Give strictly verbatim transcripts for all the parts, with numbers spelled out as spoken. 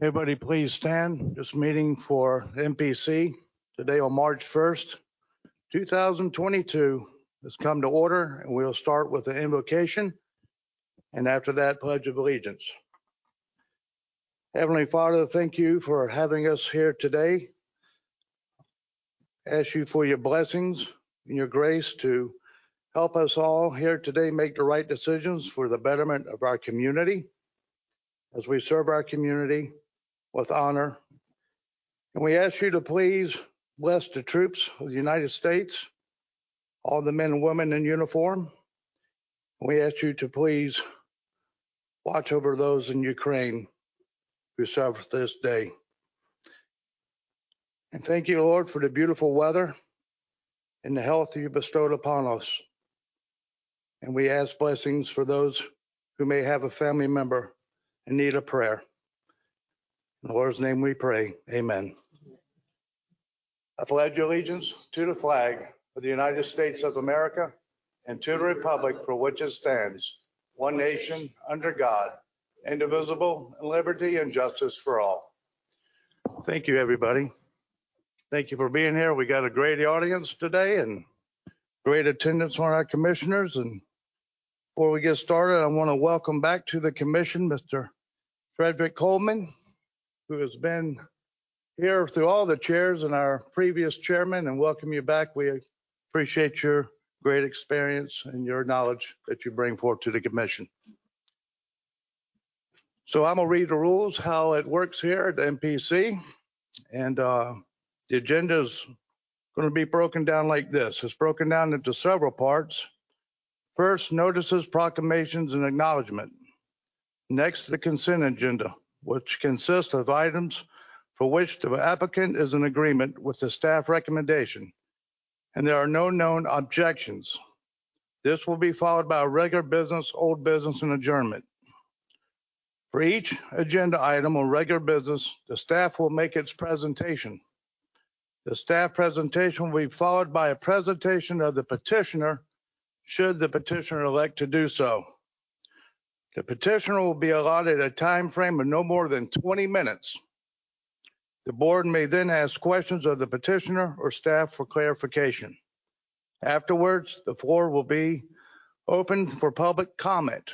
Everybody please stand. This meeting for M P C today on March first, two thousand twenty-two has come to order, and we'll start with the invocation and after that pledge of allegiance. Heavenly Father, thank you for having us here today. Ask you for your blessings and your grace to help us all here today make the right decisions for the betterment of our community as we serve our community with honor. And we ask you to please bless the troops of the United States, all the men and women in uniform. We ask you to please watch over those in Ukraine who suffer this day. And thank you, Lord, for the beautiful weather and the health you bestowed upon us. And we ask blessings for those who may have a family member in need of prayer. In the Lord's name we pray, amen. I pledge allegiance to the flag of the United States of America and to the republic for which it stands, one nation, under God, indivisible, in liberty and justice for all. Thank you, everybody. Thank you for being here. We got a great audience today and great attendance on our commissioners. And before we get started, I want to welcome back to the commission Mister Frederick Coleman, who has been here through all the chairs and our previous chairman, and welcome you back. We appreciate your great experience and your knowledge that you bring forth to the commission. So I'm gonna read the rules, how it works here at the M P C, and uh, the agenda is going to be broken down like this. It's broken down into several parts. First, notices, proclamations, and acknowledgement. Next, the consent agenda, which consists of items for which the applicant is in agreement with the staff recommendation, and there are no known objections. This will be followed by a regular business, old business, and adjournment. For each agenda item or regular business, the staff will make its presentation. The staff presentation will be followed by a presentation of the petitioner, should the petitioner elect to do so. The petitioner will be allotted a time frame of no more than twenty minutes. The board may then ask questions of the petitioner or staff for clarification. Afterwards, the floor will be open for public comment.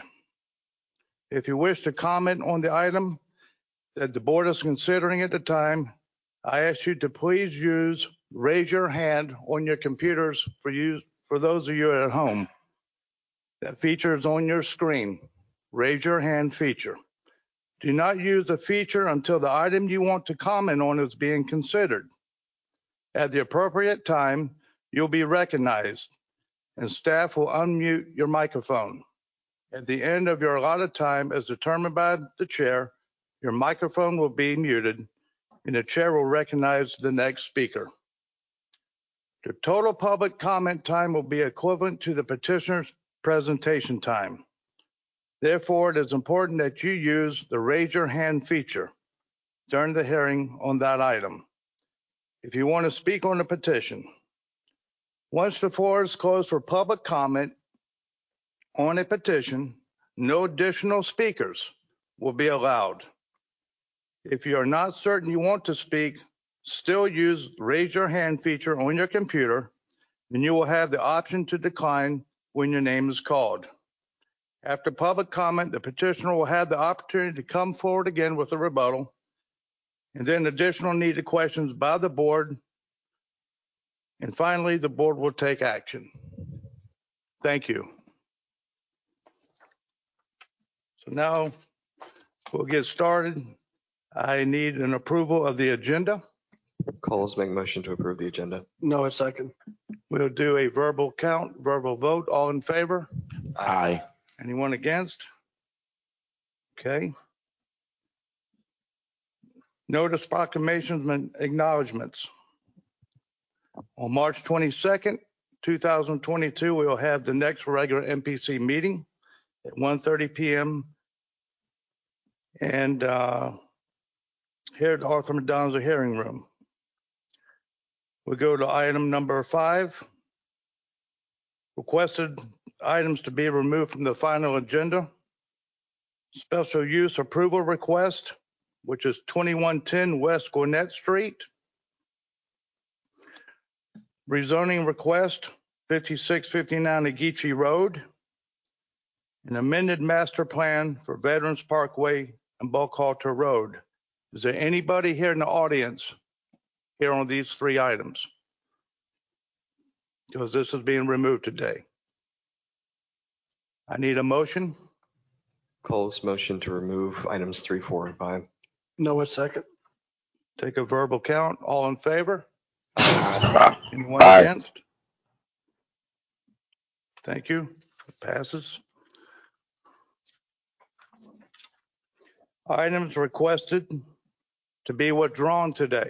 If you wish to comment on the item that the board is considering at the time, I ask you to please use raise your hand on your computers for you, for those of you at home. That feature is on your screen. Raise your hand feature. Do not use the feature until the item you want to comment on is being considered. At the appropriate time, you'll be recognized and staff will unmute your microphone. At the end of your allotted time, as determined by the chair, your microphone will be muted and the chair will recognize the next speaker. The total public comment time will be equivalent to the petitioner's presentation time. Therefore, it is important that you use the raise your hand feature during the hearing on that item if you want to speak on the petition. Once the floor is closed for public comment on a petition, no additional speakers will be allowed. If you are not certain you want to speak, still use the raise your hand feature on your computer, and you will have the option to decline when your name is called. After public comment, the petitioner will have the opportunity to come forward again with a rebuttal, and then additional needed questions by the board. And finally, the board will take action. Thank you. So now we'll get started. I need an approval of the agenda. Coles, make motion to approve the agenda. No, a second. We'll do a verbal count, verbal vote. All in favor? Aye. Anyone against? Okay. Notice, proclamations, and acknowledgements. On March twenty-second, two thousand twenty-two, we will have the next regular M P C meeting at one thirty p m and uh, here at the Arthur McDonald's hearing room. We go to item number five. Requested items to be removed from the final agenda. Special use approval request, which is twenty-one ten West Gwinnett Street. Rezoning request, fifty-six fifty-nine Ageechee Road. An amended master plan for Veterans Parkway and Buckhalter Road. Is there anybody here in the audience here on these three items? Because this is being removed today. I need a motion. Cole's motion to remove items three, four, and five. Noah second. Take a verbal count. All in favor? Aye. Anyone Aye. against? Thank you. It passes. Items requested to be withdrawn today.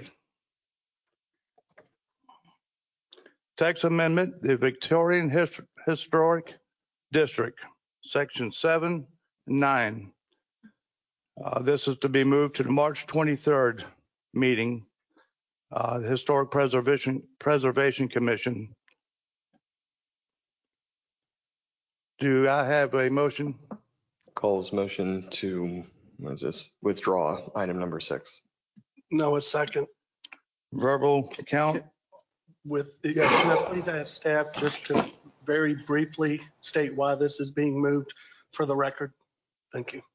Text amendment, the Victorian His- Historic District, section seven, nine. Uh, this is to be moved to the March twenty-third meeting. Uh, the Historic Preservation Preservation Commission. Do I have a motion? Cole's motion to, what is this, withdraw item number six. Noah second. Verbal count. With, yeah, can I please ask staff just to very briefly state why this is being moved for the record? Thank you.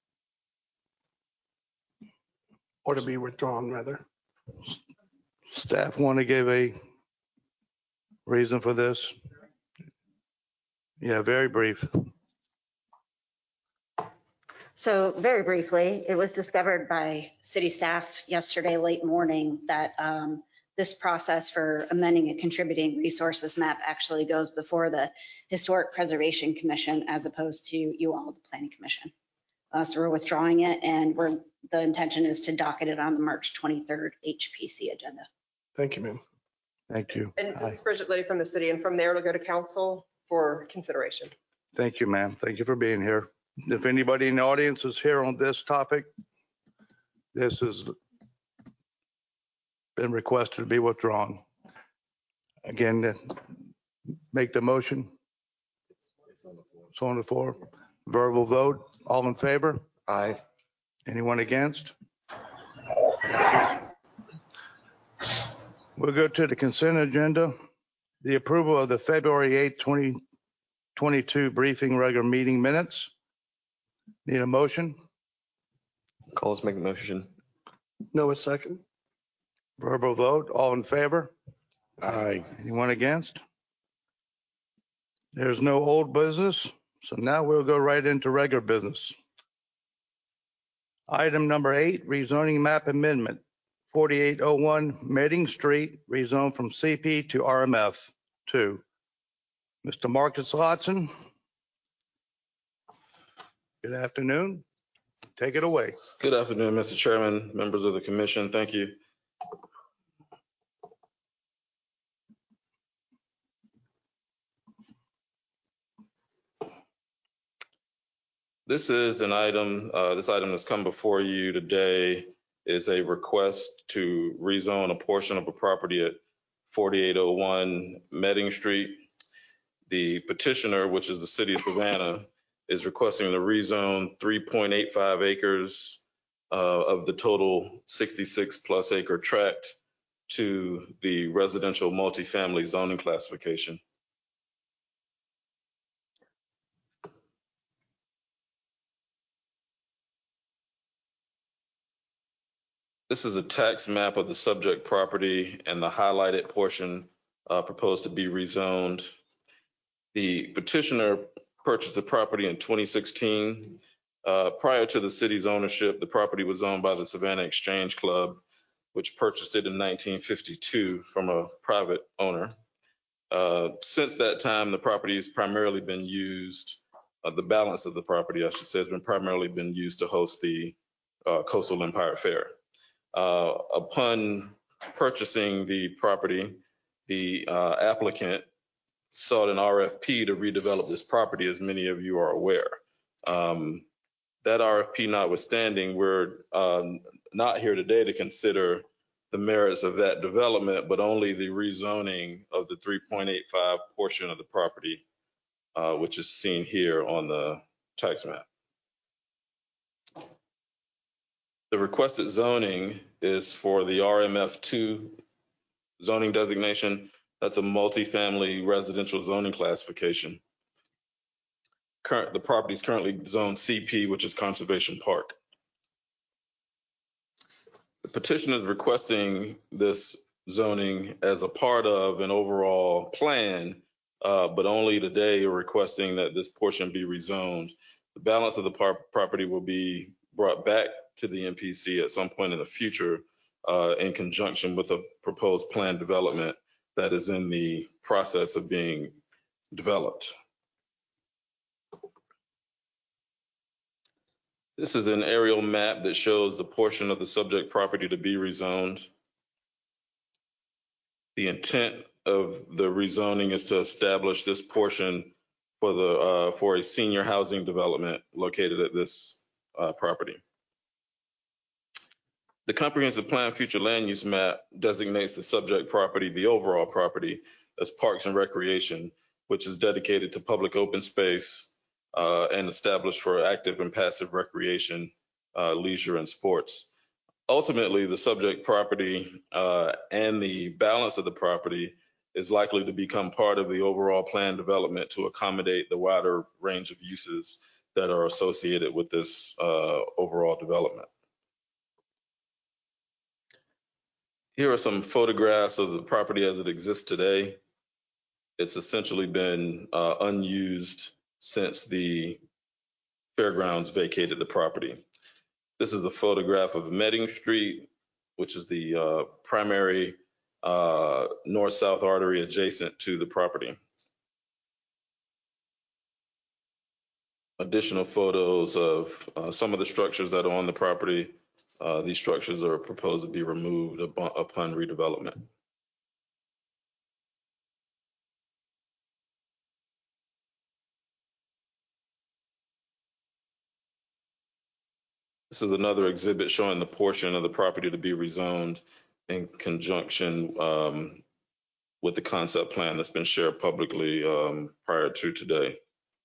Or to be withdrawn, rather. Staff want to give a reason for this? Yeah, very brief. So very briefly, it was discovered by city staff yesterday late morning that um, this process for amending a contributing resources map actually goes before the Historic Preservation Commission as opposed to you all, the Planning Commission. Uh, so we're withdrawing it, and we're the intention is to docket it on the March twenty-third H P C agenda. Thank you, ma'am. Thank you. And Aye. this is Bridget Liddy from the city, and from there it'll go to council for consideration. Thank you, ma'am. Thank you for being here. If anybody in the audience is here on this topic, this has been requested to be withdrawn. Again, make the motion. It's on the floor. Verbal vote. All in favor? Aye. Anyone against? We'll go to the consent agenda. The approval of the February eighth, twenty twenty-two briefing regular meeting minutes. Need a motion? Cole's make a motion. Noah second. Verbal vote. All in favor? Aye. Anyone against? There's no old business, so now we'll go right into regular business. Item number eight, rezoning map amendment, forty-eight oh one Medding Street, rezoned from C P to R M F two. Mister Marcus Lotson. Good afternoon. Take it away. Good afternoon, Mister Chairman, members of the commission. Thank you. This is an item, uh, this item that's come before you today is a request to rezone a portion of a property at forty-eight oh one Medding Street. The petitioner, which is the city of Savannah, is requesting to rezone three point eight five acres uh, of the total sixty-six plus acre tract to the residential multifamily zoning classification. This is a tax map of the subject property, and the highlighted portion uh, proposed to be rezoned. The petitioner purchased the property in twenty sixteen. Uh, prior to the city's ownership, the property was owned by the Savannah Exchange Club, which purchased it in nineteen fifty-two from a private owner. Uh, since that time, the property has primarily been used, uh, the balance of the property, I should say, has been primarily been used to host the uh, Coastal Empire Fair. Uh, upon purchasing the property, the uh, applicant sought an R F P to redevelop this property, as many of you are aware. Um, that R F P notwithstanding, we're um, not here today to consider the merits of that development, but only the rezoning of the three point eight five portion of the property, uh, which is seen here on the tax map. The requested zoning is for the R M F two zoning designation. That's a multifamily residential zoning classification. Current, the property is currently zoned C P, which is Conservation Park. The petitioner is requesting this zoning as a part of an overall plan, uh, but only today are requesting that this portion be rezoned. The balance of the par property will be brought back to the N P C at some point in the future uh, in conjunction with a proposed plan development that is in the process of being developed. This is an aerial map that shows the portion of the subject property to be rezoned. The intent of the rezoning is to establish this portion for the uh, for a senior housing development located at this uh, property. The comprehensive plan future land use map designates the subject property, the overall property, as parks and recreation, which is dedicated to public open space uh, and established for active and passive recreation, uh, leisure, and sports. Ultimately, the subject property uh, and the balance of the property is likely to become part of the overall plan development to accommodate the wider range of uses that are associated with this uh, overall development. Here are some photographs of the property as it exists today. It's essentially been uh, unused since the fairgrounds vacated the property. This is a photograph of Medding Street, which is the uh, primary uh, north-south artery adjacent to the property. Additional photos of uh, some of the structures that are on the property. Uh, these structures are proposed to be removed upon, upon redevelopment. This is another exhibit showing the portion of the property to be rezoned in conjunction um, with the concept plan that's been shared publicly um, prior to today.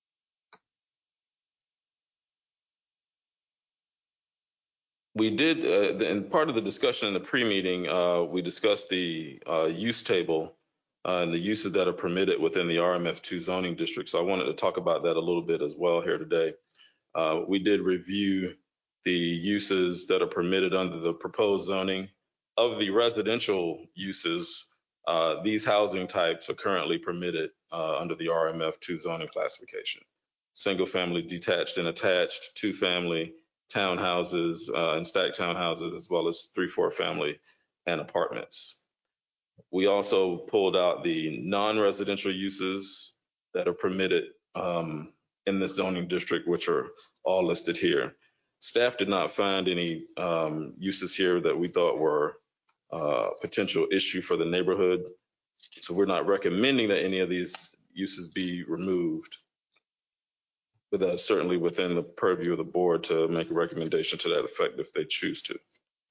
We did, uh, in part of the discussion in the pre-meeting, uh, we discussed the uh, use table uh, and the uses that are permitted within the R M F two zoning district. So I wanted to talk about that a little bit as well here today. Uh, we did review the uses that are permitted under the proposed zoning. Of the residential uses, uh, these housing types are currently permitted uh, under the R M F two zoning classification. Single family, detached and attached, two family, townhouses uh, and stacked townhouses, as well as three, four family and apartments. We also pulled out the non-residential uses that are permitted um, in this zoning district, which are all listed here. Staff did not find any um, uses here that we thought were uh, potential issue for the neighborhood. So we're not recommending that any of these uses be removed, but that's certainly within the purview of the board to make a recommendation to that effect if they choose to.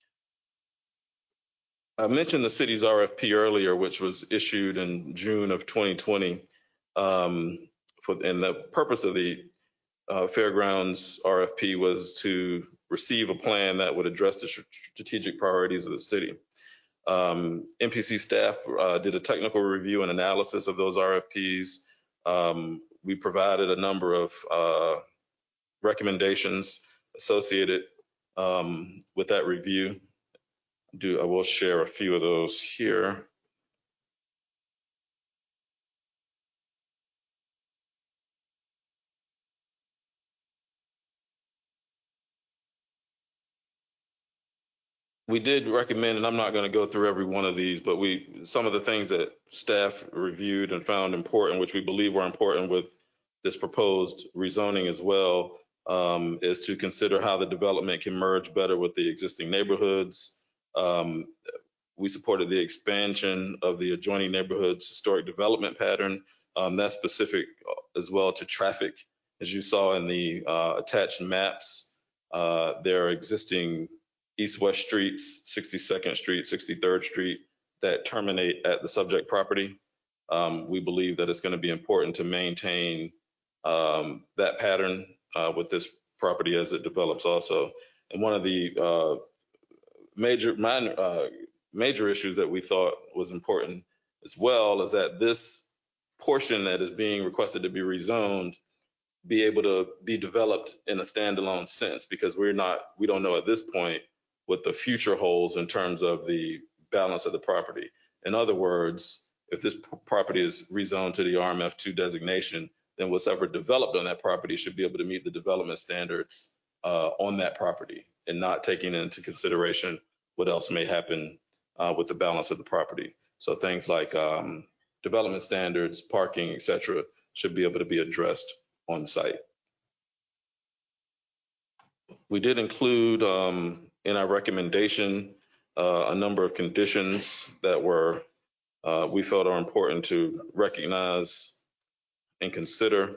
I mentioned the city's R F P earlier, which was issued in June of twenty twenty. Um, for, and the purpose of the uh, Fairgrounds R F P was to receive a plan that would address the strategic priorities of the city. Um, N P C staff uh, did a technical review and analysis of those R F Ps. Um, we provided a number of uh, recommendations associated um, with that review. Do I will share a few of those here. We did recommend, and I'm not going to go through every one of these, but we some of the things that staff reviewed and found important, which we believe were important with this proposed rezoning as well, um, is to consider how the development can merge better with the existing neighborhoods. Um, we supported the expansion of the adjoining neighborhoods historic development pattern. Um, that's specific as well to traffic. As you saw in the uh, attached maps, uh, there are existing east-west streets, sixty-second Street, sixty-third Street, that terminate at the subject property. Um, we believe that it's going to be important to maintain um, that pattern uh, with this property as it develops also. And one of the uh, major, minor, uh, major issues that we thought was important as well is that this portion that is being requested to be rezoned be able to be developed in a standalone sense, because we're not, we don't know at this point what the future holds in terms of the balance of the property. In other words, if this p- property is rezoned to the R M F two designation, then what's ever developed on that property should be able to meet the development standards uh, on that property, and not taking into consideration what else may happen uh, with the balance of the property. So things like um, development standards, parking, et cetera, should be able to be addressed on site. We did include um, in our recommendation uh, a number of conditions that were uh, we felt are important to recognize and consider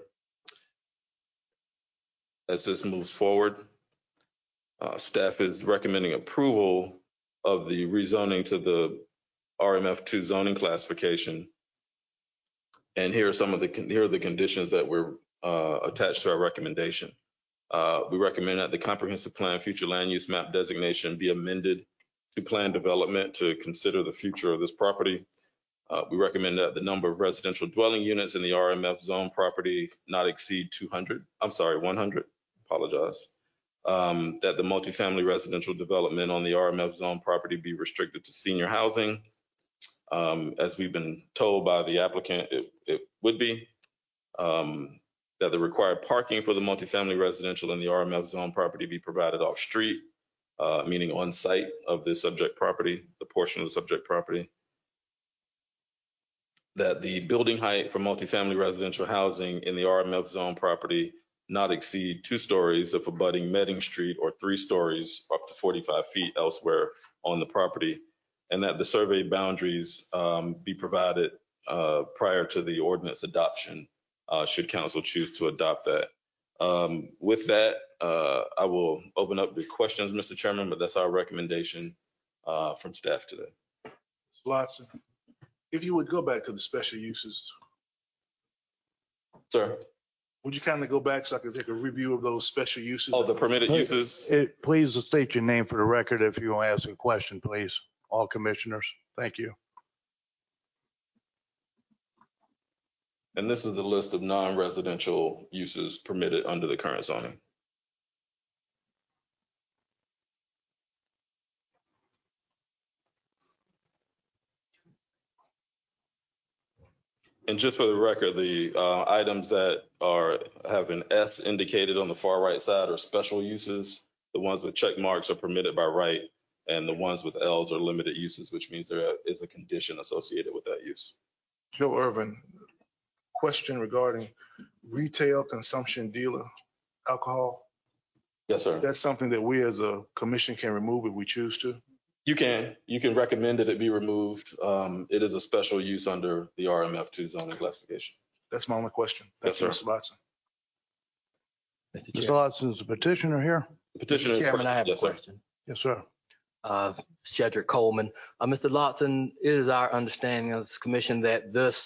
as this moves forward. Uh, staff is recommending approval of the rezoning to the R M F two zoning classification. And here are some of the here are the conditions that were uh, attached to our recommendation. Uh, we recommend that the comprehensive plan future land use map designation be amended to plan development to consider the future of this property. Uh, we recommend that the number of residential dwelling units in the R M F zone property not exceed two hundred. I'm sorry, one hundred. Apologize. Um, that the multifamily residential development on the R M F zone property be restricted to senior housing. Um, as we've been told by the applicant, it, it would be. Um, that the required parking for the multifamily residential in the R M F zone property be provided off street, uh, meaning on site of the subject property, the portion of the subject property. That the building height for multifamily residential housing in the R M F zone property not exceed two stories if abutting Medding Street, or three stories up to forty-five feet elsewhere on the property. And that the survey boundaries um, be provided uh, prior to the ordinance adoption, uh, should council choose to adopt that. Um, with that, uh, I will open up the questions, Mister Chairman, but that's our recommendation uh, from staff today. Mister Lotson, if you would go back to the special uses, Sir. would you kind of go back so I could take a review of those special uses? Oh, the permitted uses. It, please state your name for the record if you want to ask a question, please. All commissioners. Thank you. And this is the list of non-residential uses permitted under the current zoning. And just for the record, the uh, items that are have an S indicated on the far right side are special uses. The ones with check marks are permitted by right, and the ones with L's are limited uses, which means there is a condition associated with that use. Joe Irvin, question regarding retail consumption dealer alcohol. Yes, sir. That's something that we as a commission can remove if we choose to. You can. You can recommend that it be removed. Um, it is a special use under the R M F two zoning classification. That's my only question. Thank Yes, you, sir. Mister Watson. Mister Lotson, is the petitioner here? Petitioner. Chairman, I have yes, a sir. question. Yes, sir. Uh, Shedrick Coleman. Uh, Mister Lotson, it is our understanding of this commission that this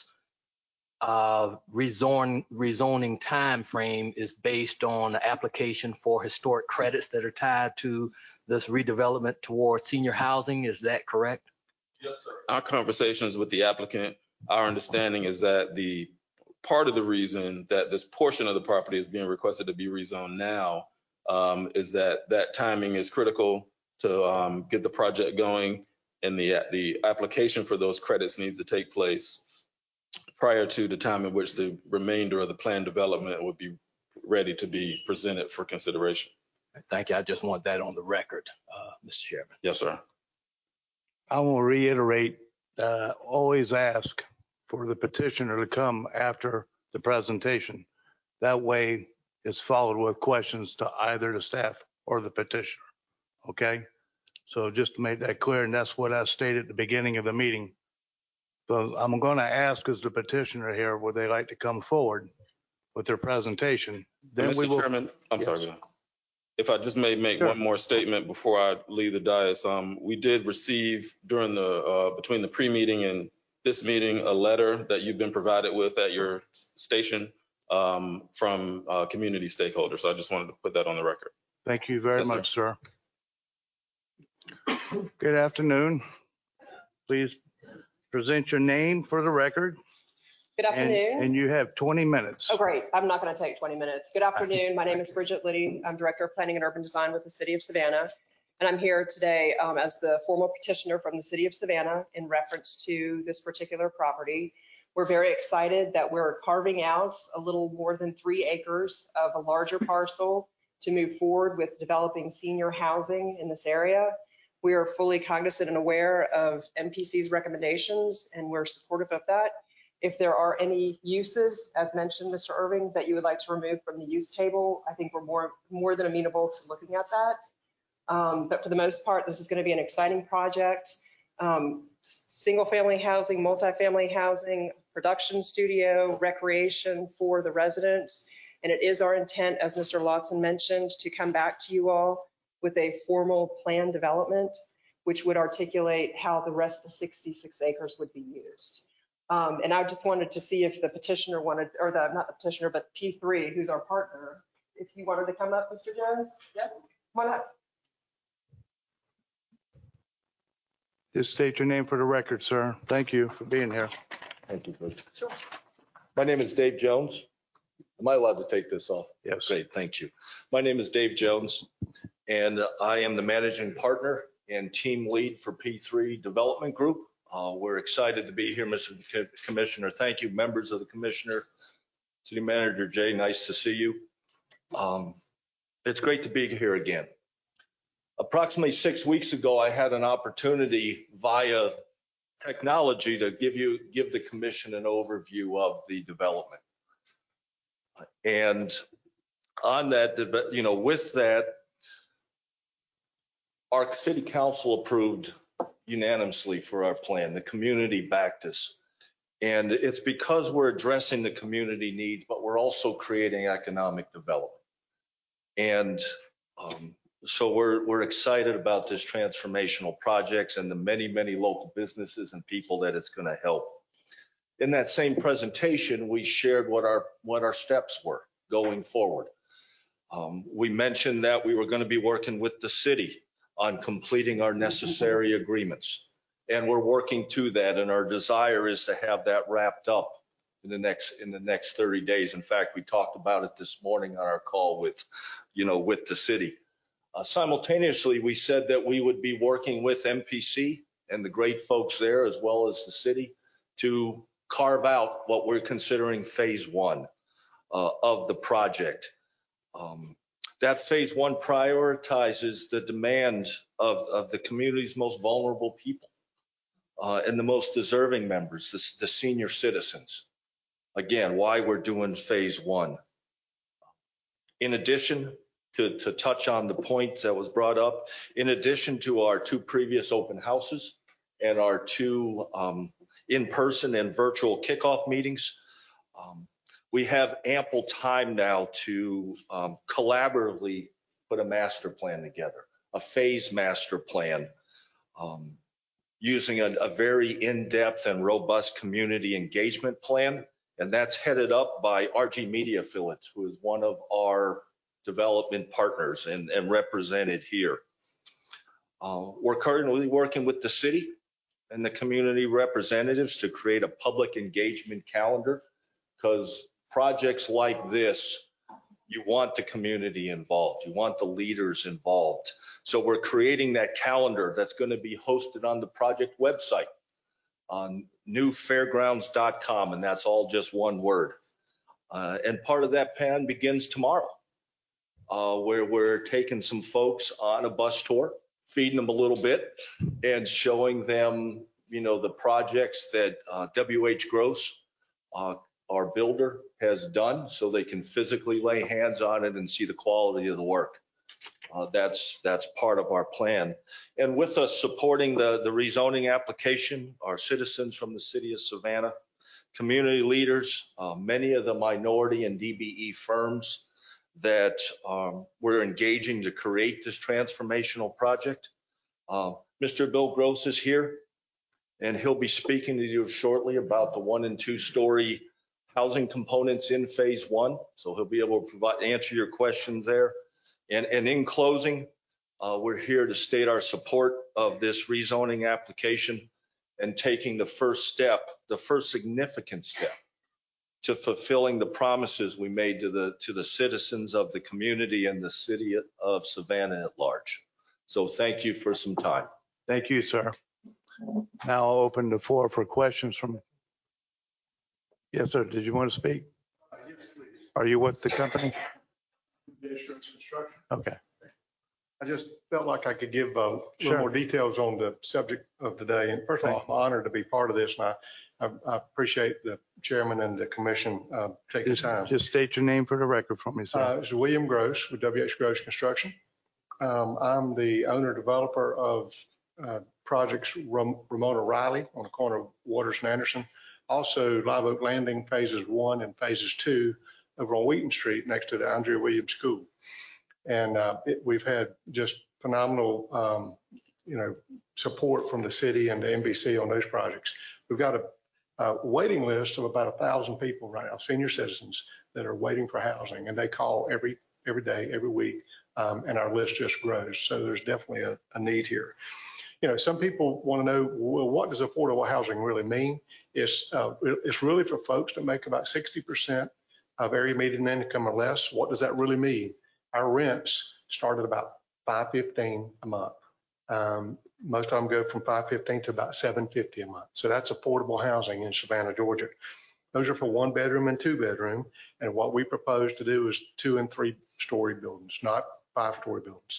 uh, rezone, rezoning timeframe is based on the application for historic credits that are tied to this redevelopment towards senior housing. Is that correct? Yes, sir. Our conversations with the applicant, our understanding is that the part of the reason that this portion of the property is being requested to be rezoned now um, is that that timing is critical to um, get the project going, and the the application for those credits needs to take place prior to the time in which the remainder of the planned development would be ready to be presented for consideration. Thank you. I just want that on the record, uh, Mister Chairman. Yes, sir. I will reiterate, uh, always ask for the petitioner to come after the presentation. That way it's followed with questions to either the staff or the petitioner. Okay? So just to make that clear, and that's what I stated at the beginning of the meeting. So I'm going to ask as the petitioner here, would they like to come forward with their presentation? Then Mister we will. Chairman, I'm Yes. sorry. If I just may make Sure. one more statement before I leave the dais. Um, we did receive during the, uh, between the pre-meeting and this meeting, a letter that you've been provided with at your station um, from uh, community stakeholders. So I just wanted to put that on the record. Thank you very Yes, sir. much, sir. Good afternoon. Please present your name for the record. Good and- afternoon. And you have twenty minutes. Oh, great. I'm not going to take twenty minutes. Good afternoon. My name is Bridget Liddy. I'm Director of Planning and Urban Design with the City of Savannah. And I'm here today um, as the formal petitioner from the City of Savannah in reference to this particular property. We're very excited that we're carving out a little more than three acres of a larger parcel to move forward with developing senior housing in this area. We are fully cognizant and aware of M P C's recommendations, and we're supportive of that. If there are any uses, as mentioned, Mister Irving, that you would like to remove from the use table, I think we're more, more than amenable to looking at that. Um, but for the most part, this is going to be an exciting project. Um, single family housing, multifamily housing, production studio, recreation for the residents. And it is our intent, as Mister Lotson mentioned, to come back to you all with a formal plan development, which would articulate how the rest of the sixty-six acres would be used. Um, and I just wanted to see if the petitioner wanted, or the, not the petitioner, but P three, who's our partner, if you wanted to come up, Mister Jones? Yes, come on up. Just state your name for the record, sir. Thank you for being here. Thank you, Bridget. Sure. My name is Dave Jones. Am I allowed to take this off? Yes. Great, thank you. My name is Dave Jones, and I am the managing partner and team lead for P three Development Group. Uh, we're excited to be here, Mister Commissioner. Thank you, members of the commissioner. City Manager Jay, nice to see you. Um, it's great to be here again. Approximately six weeks ago, I had an opportunity via technology to give you, give the commission an overview of the development. And on that, you know, with that, our city council approved unanimously for our plan. The community backed us. And it's because we're addressing the community needs, but we're also creating economic development. And um, so we're, we're excited about this transformational projects and the many, many local businesses and people that it's going to help. In that same presentation, we shared what our, what our steps were going forward. Um, we mentioned that we were going to be working with the city on completing our necessary agreements. And we're working to that. And our desire is to have that wrapped up in the next, in the next thirty days. In fact, we talked about it this morning on our call with, you know, with the city. Uh, simultaneously, we said that we would be working with M P C and the great folks there, as well as the city, to carve out what we're considering phase one uh, of the project. Um, that phase one prioritizes the demand of, of the community's most vulnerable people uh, and the most deserving members, the, the senior citizens. Again, why we're doing phase one. In addition, to, to touch on the point that was brought up, in addition to our two previous open houses and our two um, in-person and virtual kickoff meetings, um, we have ample time now to um, collaboratively put a master plan together, a phase master plan, um, using a, a very in-depth and robust community engagement plan. And that's headed up by R G Media Affiliates, who is one of our development partners and, and represented here. Uh, we're currently working with the city and the community representatives to create a public engagement calendar, because projects like this, you want the community involved, you want the leaders involved. So we're creating that calendar that's going to be hosted on the project website on new fairgrounds dot com, and that's all just one word. Uh, and part of that plan begins tomorrow, uh, where we're taking some folks on a bus tour, feeding them a little bit, and showing them, you know, the projects that uh, W H Gross, uh, our builder, has done, so they can physically lay hands on it and see the quality of the work. Uh, that's that's part of our plan. And with us supporting the, the rezoning application, our citizens from the city of Savannah, community leaders, uh, many of the minority and D B E firms that um, we're engaging to create this transformational project. Uh, Mister Bill Gross is here, and he'll be speaking to you shortly about the one and two story housing components in phase one. So he'll be able to provide, answer your questions there. And, and in closing, Uh, we're here to state our support of this rezoning application and taking the first step, the first significant step to fulfilling the promises we made to the to the citizens of the community and the city of Savannah at large. So thank you for some time. Thank you, sir. Now I'll open the floor for questions from. Yes, sir. Did you want to speak? Yes, please. Are you with the company? District's construction. Okay. I just felt like I could give a little Sure. more details on the subject of today. And first of all, I'm honored to be part of this, and I, I, I appreciate the chairman and the commission uh, taking Just, time. just state your name for the record for me, sir. Uh, It's William Gross with W H Gross Construction. Um, I'm the owner developer of uh, projects Ram- Ramona Riley on the corner of Waters and Anderson. Also Live Oak Landing phases one and phases two over on Wheaton Street next to the Andrea Williams School. And uh, it, we've had just phenomenal, um, you know, support from the city and the N B C on those projects. We've got a, a waiting list of about a thousand people right now, senior citizens that are waiting for housing, and they call every every day, every week, um, and our list just grows. So there's definitely a, a need here. You know, some people want to know, well, what does affordable housing really mean? It's uh, it's really for folks that make about sixty percent of area median income or less. What does that really mean? Our rents start at about five fifteen a month. Um, most of them go from five fifteen to about seven fifty a month. So that's affordable housing in Savannah, Georgia. Those are for one bedroom and two bedroom. And what we propose to do is two and three story buildings, not five story buildings.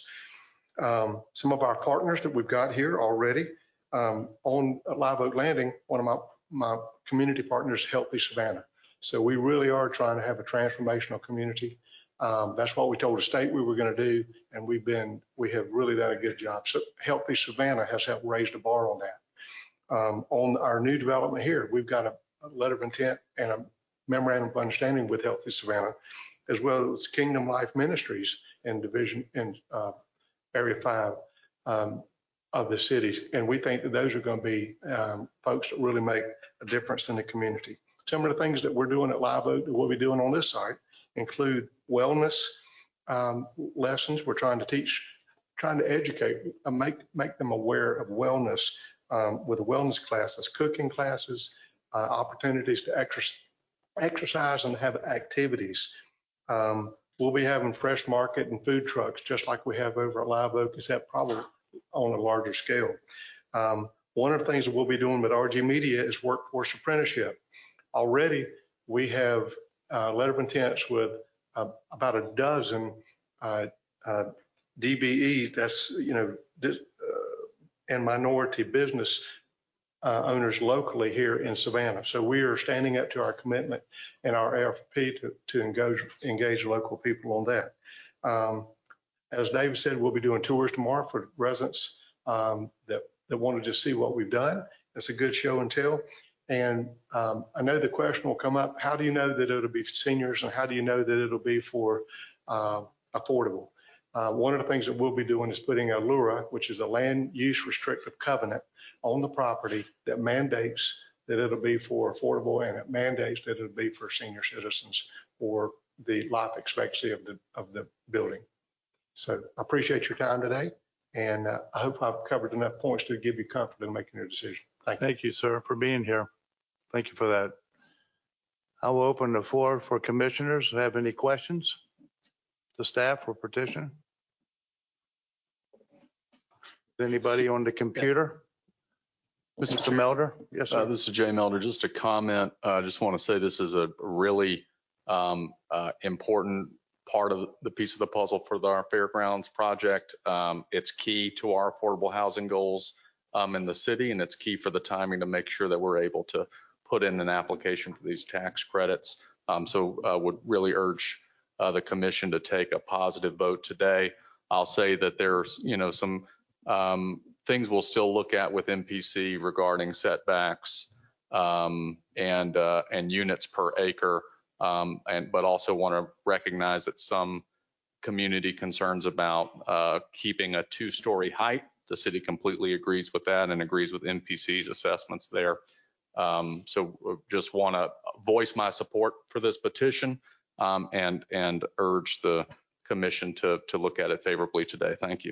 Um, some of our partners that we've got here already um, on Live Oak Landing, one of my, my community partners, Healthy Savannah. So we really are trying to have a transformational community. Um, that's what we told the state we were going to do, and we've been, we have really done a good job. So Healthy Savannah has helped raise the bar on that. Um, on our new development here, we've got a, a letter of intent and a memorandum of understanding with Healthy Savannah, as well as Kingdom Life Ministries in division in uh, Area Five um, of the cities, and we think that those are going to be um, folks that really make a difference in the community. Some of the things that we're doing at Live Oak that we'll be doing on this site include wellness um, lessons. We're trying to teach, trying to educate, uh, make make them aware of wellness um, with wellness classes, cooking classes, uh, opportunities to exercise, exercise and have activities. Um, we'll be having fresh market and food trucks, just like we have over at Live Oak, except probably on a larger scale. Um, one of the things that we'll be doing with R G Media is workforce apprenticeship. Already, we have uh, letter of intents with uh, about a dozen uh, uh, D B Es, that's, you know, this, uh, and minority business uh, owners locally here in Savannah. So we are standing up to our commitment and our R F P to, to engage, engage local people on that. Um, as David said, we'll be doing tours tomorrow for residents um, that, that want to just see what we've done. It's a good show and tell. And um, I know the question will come up, how do you know that it'll be for seniors, and how do you know that it'll be for uh, affordable? Uh, one of the things that we'll be doing is putting a L U R A, which is a land use restrictive covenant, on the property that mandates that it'll be for affordable, and it mandates that it'll be for senior citizens or the life expectancy of the, of the building. So I appreciate your time today, and uh, I hope I've covered enough points to give you comfort in making your decision. Thank you. Thank you, sir, for being here. Thank you for that. I will open the floor for commissioners who have any questions to staff or petition. Is anybody on the computer? Mister Melder? Yes, Uh, sir. this is Jay Melder. Just a comment. I uh, just want to say this is a really um, uh, important part of the piece of the puzzle for the, our fairgrounds project. Um, it's key to our affordable housing goals um, in the city, and it's key for the timing to make sure that we're able to put in an application for these tax credits. Um, so uh, would really urge uh, the commission to take a positive vote today. I'll say that there's, you know, some um, things we'll still look at with M P C regarding setbacks um, and uh, and units per acre, um, and but also want to recognize that some community concerns about uh, keeping a two-story height. The city completely agrees with that and agrees with M P C's assessments there. Um, so just want to voice my support for this petition um, and and urge the commission to to look at it favorably today. Thank you.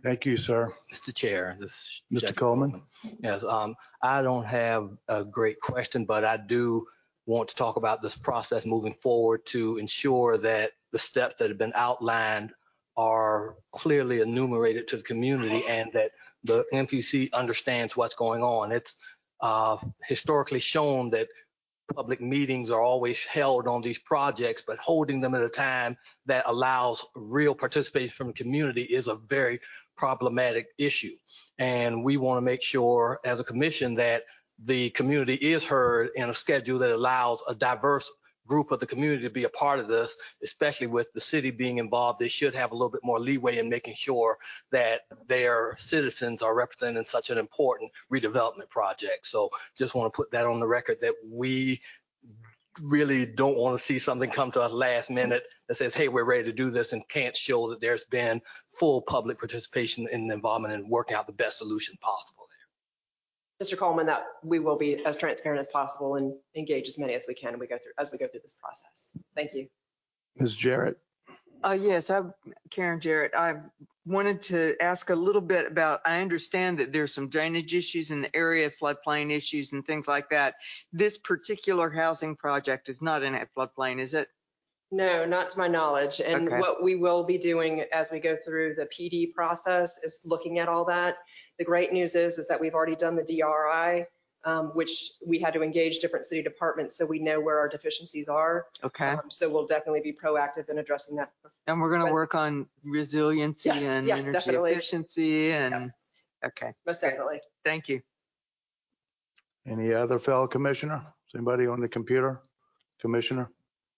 Thank you, sir. Mister Chair, this is Mister Shedrick Coleman. Yes, um, I don't have a great question, but I do want to talk about this process moving forward to ensure that the steps that have been outlined are clearly enumerated to the community and that the M P C understands what's going on. It's uh, historically shown that public meetings are always held on these projects, but holding them at a time that allows real participation from the community is a very problematic issue. And we want to make sure as a commission that the community is heard in a schedule that allows a diverse group of the community to be a part of this, especially with the city being involved. They should have a little bit more leeway in making sure that their citizens are represented in such an important redevelopment project. So just want to put that on the record that we really don't want to see something come to us last minute that says, hey, we're ready to do this, and can't show that there's been full public participation in the involvement and working out the best solution possible. Mister Coleman, that we will be as transparent as possible and engage as many as we can as we go through as we go through this process. Thank you. Miz Jarrett. Uh, yes, I'm Karen Jarrett. I wanted to ask a little bit about, I understand that there's some drainage issues in the area, floodplain issues and things like that. This particular housing project is not in a floodplain, is it? No, not to my knowledge. And Okay. what we will be doing as we go through the P D process is looking at all that. The great news is, is that we've already done the D R I, um, which we had to engage different city departments so we know where our deficiencies are. Okay. Um, so we'll definitely be proactive in addressing that. And we're going to work on resiliency Yes, and yes, energy definitely. efficiency and, okay. Most definitely. Thank you. Any other fellow commissioner? Is anybody on the computer? Commissioner?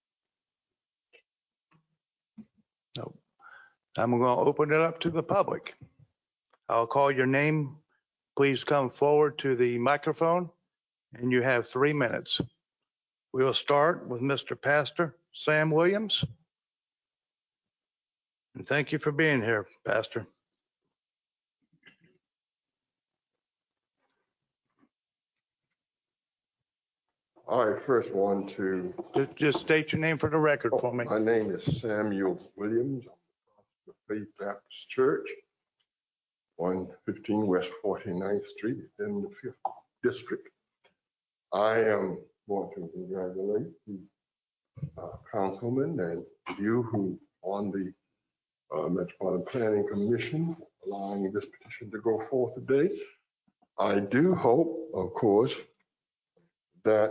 No. I'm going to open it up to the public. I'll call your name. Please come forward to the microphone, and you have three minutes. We will start with Mister Pastor Sam Williams. And thank you for being here, Pastor. I first want to Just, just state your name for the record for me. My name is Samuel Williams. I'm the Faith Baptist Church, one fifteen West forty-ninth Street in the fifth District. I am want to congratulate the uh, councilman and you who on the uh, Metropolitan Planning Commission allowing this petition to go forth today. I do hope, of course, that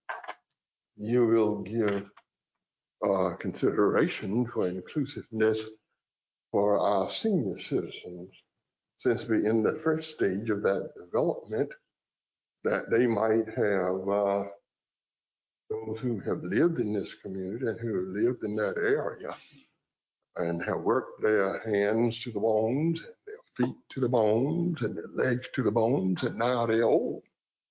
you will give uh, consideration for inclusiveness for our senior citizens, since we're in the first stage of that development, that they might have uh, those who have lived in this community and who have lived in that area and have worked their hands to the bones and their feet to the bones and their legs to the bones, and now they're old.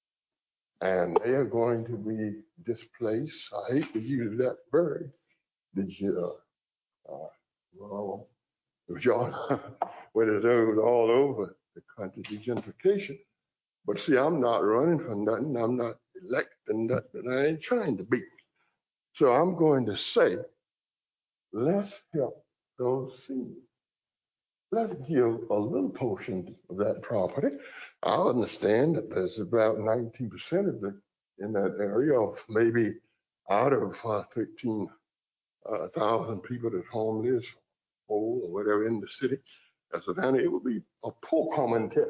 And they are going to be displaced. I hate to use that word. Did you, uh, uh, well, it was y'all, when it was all over the country, the gentrification. But see, I'm not running for nothing. I'm not electing nothing. I ain't trying to be. So I'm going to say, let's help those seniors. Let's give a little portion of that property. I understand that there's about nineteen percent of the in that area of maybe out of uh, thirteen thousand people that homeless, old, or whatever in the city of Savannah. It would be a poor commentary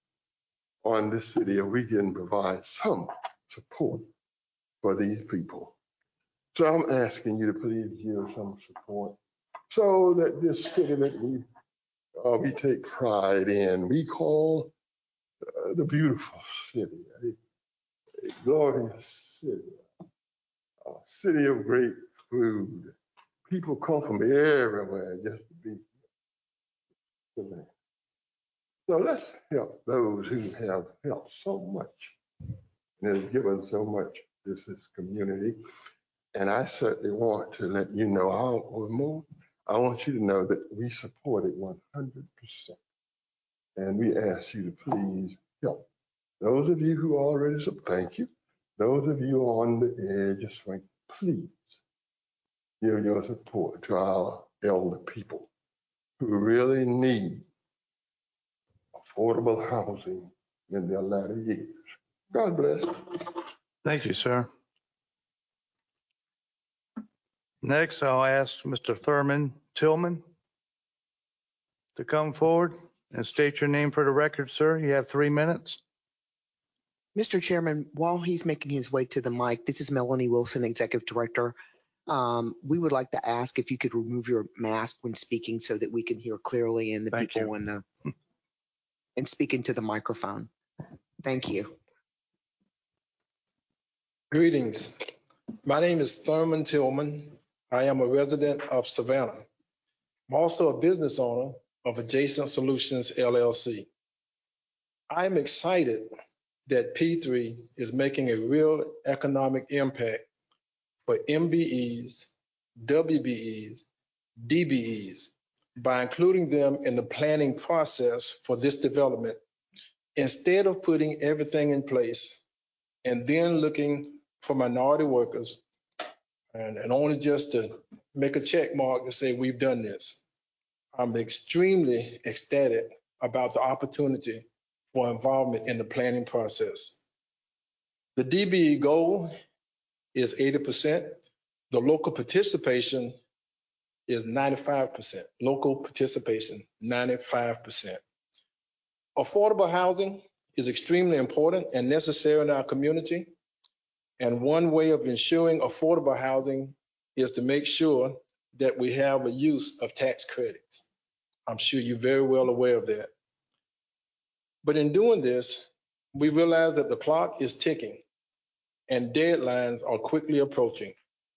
on this city if we can provide some support for these people. So I'm asking you to please give some support so that this city that we uh, we take pride in, we call uh, the beautiful city, a, a glorious city, a city of great food. People come from everywhere just to be there. So let's help those who have helped so much and have given so much to this community. And I certainly want to let you know, I'll, more, I want you to know that we support it one hundred percent. And we ask you to please help. Those of you who already, so thank you. Those of you on the edge of strength, please give your support to our elder people who really need affordable housing in their latter years. God bless. Thank you, sir. Next, I'll ask Mister Thurman Tillman to come forward and state your name for the record, sir. You have three minutes. Mister Chairman, while he's making his way to the mic, this is Melanie Wilson, Executive Director. Um, we would like to ask if you could remove your mask when speaking so that we can hear clearly and the Thank people you. in the and speak into the microphone. Thank you. Greetings. My name is Thurman Tillman. I am a resident of Savannah. I'm also a business owner of Adjacent Solutions, L L C. I'm excited that P three is making a real economic impact for M B Es, W B Es, D B Es by including them in the planning process for this development instead of putting everything in place and then looking for minority workers and, and only just to make a check mark to say we've done this. I'm extremely ecstatic about the opportunity for involvement in the planning process. The D B E goal is eighty percent. The local participation is ninety-five percent. Local participation, ninety-five percent. Affordable housing is extremely important and necessary in our community. And one way of ensuring affordable housing is to make sure that we have a use of tax credits. I'm sure you're very well aware of that. But in doing this, we realize that the clock is ticking and deadlines are quickly approaching.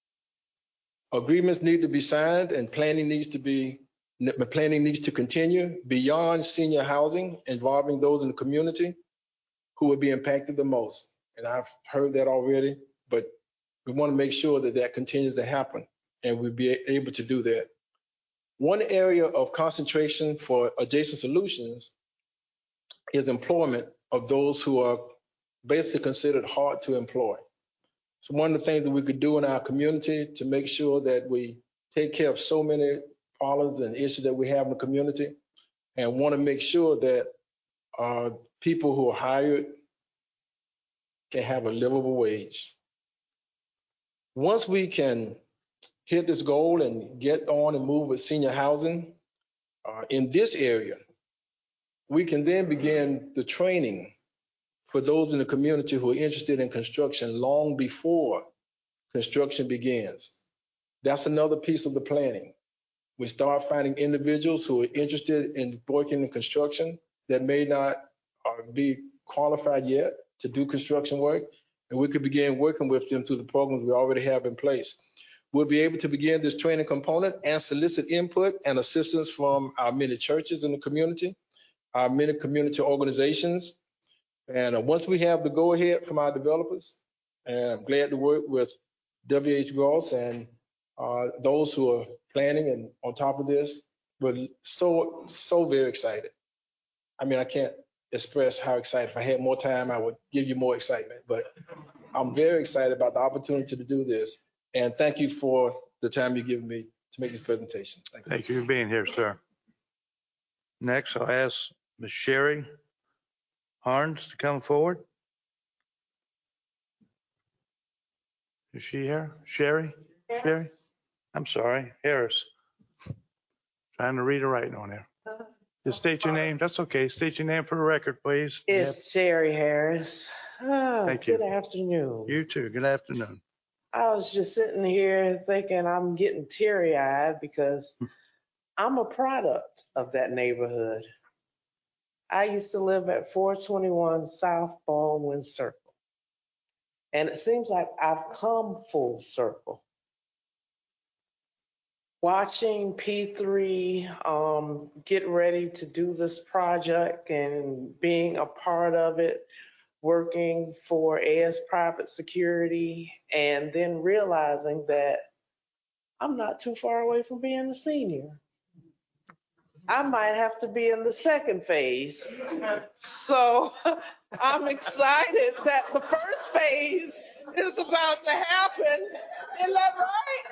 Agreements need to be signed and planning needs to be planning needs to continue beyond senior housing, involving those in the community who would be impacted the most. And I've heard that already, but we want to make sure that that continues to happen and we'll be able to do that. One area of concentration for Adjacent Solutions is employment of those who are basically considered hard to employ. So one of the things that we could do in our community to make sure that we take care of so many problems and issues that we have in the community, and want to make sure that uh, people who are hired can have a livable wage. Once we can hit this goal and get on and move with senior housing uh, in this area, we can then begin the training for those in the community who are interested in construction long before construction begins. That's another piece of the planning. We start finding individuals who are interested in working in construction that may not uh, be qualified yet to do construction work, and we could begin working with them through the programs we already have in place. We'll be able to begin this training component and solicit input and assistance from our many churches in the community, our many community organizations. And uh, once we have the go-ahead from our developers, and I'm glad to work with W H Gross and uh, those who are planning and on top of this, we're so, so very excited. I mean, I can't express how excited. If I had more time, I would give you more excitement, but I'm very excited about the opportunity to do this. And thank you for the time you've given me to make this presentation. Thank you. Thank you for being here, sir. Next, I'll ask Miz Sherry Harns to come forward. Is she here? Sherry? Sherry? I'm sorry, Harris. Trying to read her writing on here. Just state your name. That's okay. State your name for the record, please. It's Sherry Harris. Oh, Thank you. Good afternoon. You too. Good afternoon. I was just sitting here thinking I'm getting teary-eyed because I'm a product of that neighborhood. I used to live at four twenty-one South Baldwin Circle. And it seems like I've come full circle. Watching P three um, get ready to do this project and being a part of it, working for A S Private Security, and then realizing that I'm not too far away from being a senior. I might have to be in the second phase. So I'm excited that the first phase is about to happen. Isn't that right?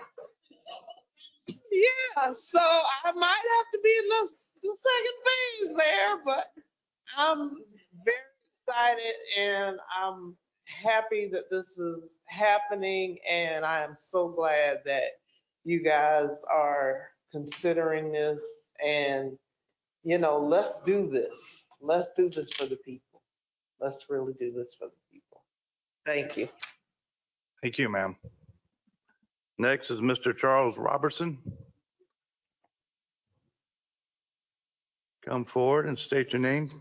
Yeah, so I might have to be in the, the second phase there, but I'm very excited and I'm happy that this is happening, and I am so glad that you guys are considering this, and you know, let's do this. Let's do this for the people. Let's really do this for the people. Thank you. Thank you, ma'am. Next is Mister Charles Robertson. Come forward and state your name.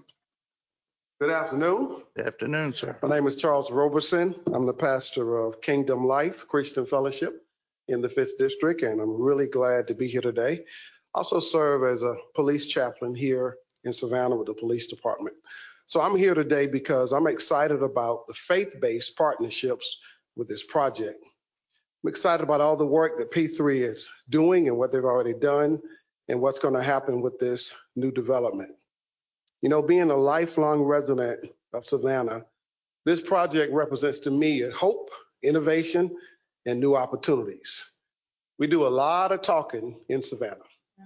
Good afternoon. Good afternoon, sir. My name is Charles Roberson. I'm the pastor of Kingdom Life Christian Fellowship in the fifth District, and I'm really glad to be here today. I also serve as a police chaplain here in Savannah with the police department. So I'm here today because I'm excited about the faith-based partnerships with this project. I'm excited about all the work that P three is doing and what they've already done and what's going to happen with this new development. You know, being a lifelong resident of Savannah, this project represents to me a hope, innovation, and new opportunities. We do a lot of talking in Savannah,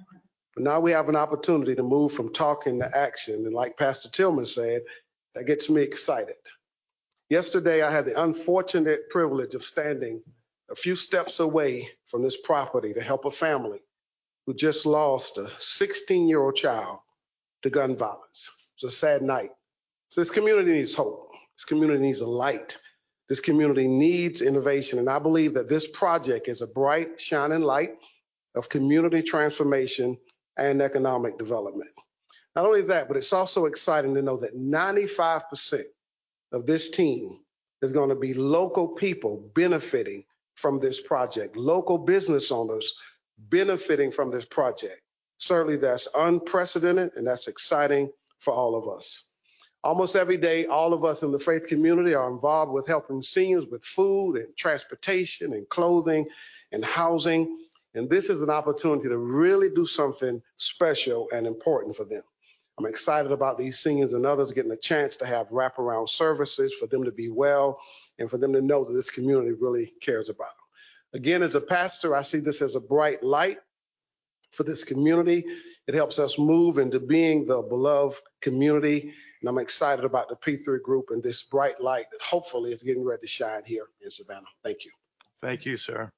but now we have an opportunity to move from talking to action. And like Pastor Tillman said, that gets me excited. Yesterday, I had the unfortunate privilege of standing a few steps away from this property to help a family who just lost a sixteen-year-old child to gun violence. It was a sad night. So this community needs hope. This community needs a light. This community needs innovation. And I believe that this project is a bright, shining light of community transformation and economic development. Not only that, but it's also exciting to know that ninety-five percent of this team is going to be local people benefiting from this project, local business owners benefiting from this project. Certainly that's unprecedented, and that's exciting for all of us. Almost every day, all of us in the faith community are involved with helping seniors with food and transportation and clothing and housing. And this is an opportunity to really do something special and important for them. I'm excited about these seniors and others getting a chance to have wraparound services, for them to be well, and for them to know that this community really cares about them. Again, as a pastor, I see this as a bright light for this community. It helps us move into being the beloved community. And I'm excited about the P three group and this bright light that hopefully is getting ready to shine here in Savannah. Thank you. Thank you, sir.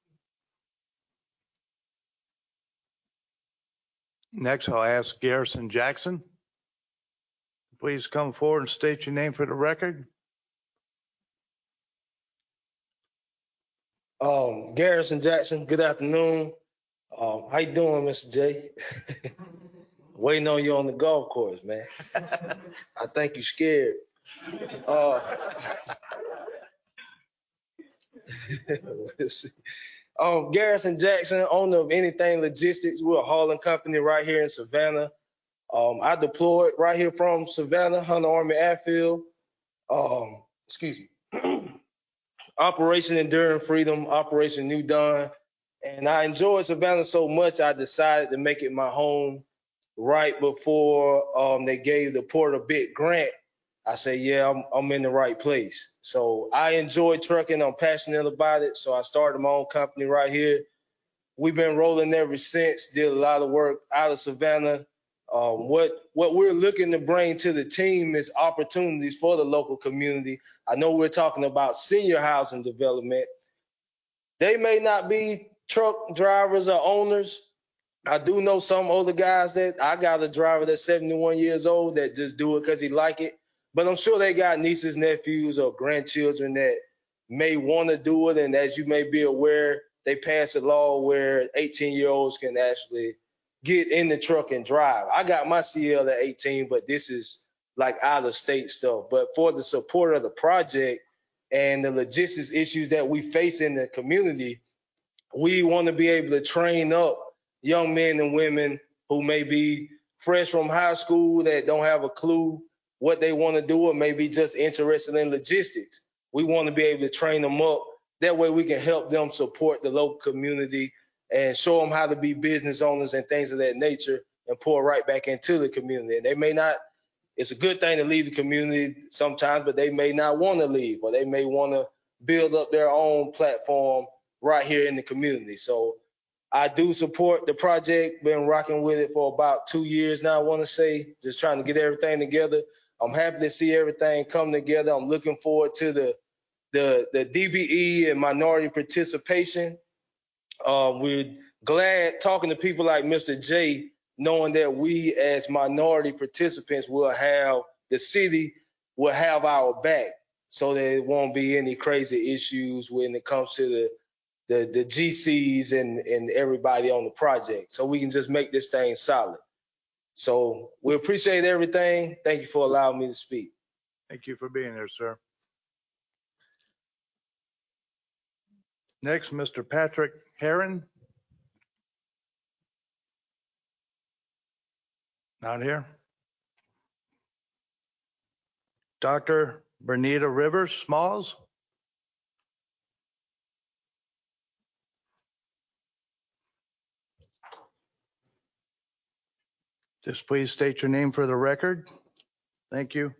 Next, I'll ask Garrison Jackson. Please come forward and state your name for the record. Um, Garrison Jackson, good afternoon. Um, how you doing, Mister J? Waiting on you on the golf course, man. I think you scared. Uh, let's see. Um, Garrison Jackson, owner of Anything Logistics. We're a hauling company right here in Savannah. Um, I deployed right here from Savannah, Hunter Army Airfield. Um, excuse me. Operation Enduring Freedom, Operation New Dawn. And I enjoyed Savannah so much, I decided to make it my home right before um, they gave the Port of Bit grant. I said, yeah, I'm, I'm in the right place. So I enjoy trucking. I'm passionate about it. So I started my own company right here. We've been rolling ever since, did a lot of work out of Savannah. Um, what, what we're looking to bring to the team is opportunities for the local community. I know we're talking about senior housing development. They may not be truck drivers or owners. I do know some older guys that I got a driver that's seventy-one years old that just do it because he like it. But I'm sure they got nieces, nephews, or grandchildren that may want to do it. And as you may be aware, they passed a law where eighteen year olds can actually get in the truck and drive. I got my C L at eighteen, but this is like out of state stuff. But for the support of the project and the logistics issues that we face in the community, we want to be able to train up young men and women who may be fresh from high school that don't have a clue what they want to do or maybe just interested in logistics. We want to be able to train them up. That way we can help them support the local community and show them how to be business owners and things of that nature and pour right back into the community. And they may not, it's a good thing to leave the community sometimes, but they may not want to leave, or they may want to build up their own platform right here in the community. So I do support the project, been rocking with it for about two years now, I want to say, just trying to get everything together. I'm happy to see everything come together. I'm looking forward to the the, the D B E and minority participation. Uh, we're glad talking to people like Mister J, knowing that we as minority participants will have, the city will have our back, so there won't be any crazy issues when it comes to the the, the G Cs and, and everybody on the project. So we can just make this thing solid. So we appreciate everything. Thank you for allowing me to speak. Thank you for being here, sir. Next, Mister Patrick Heron. Not here. Doctor Bernita Rivers Smalls. Just please state your name for the record. Thank you.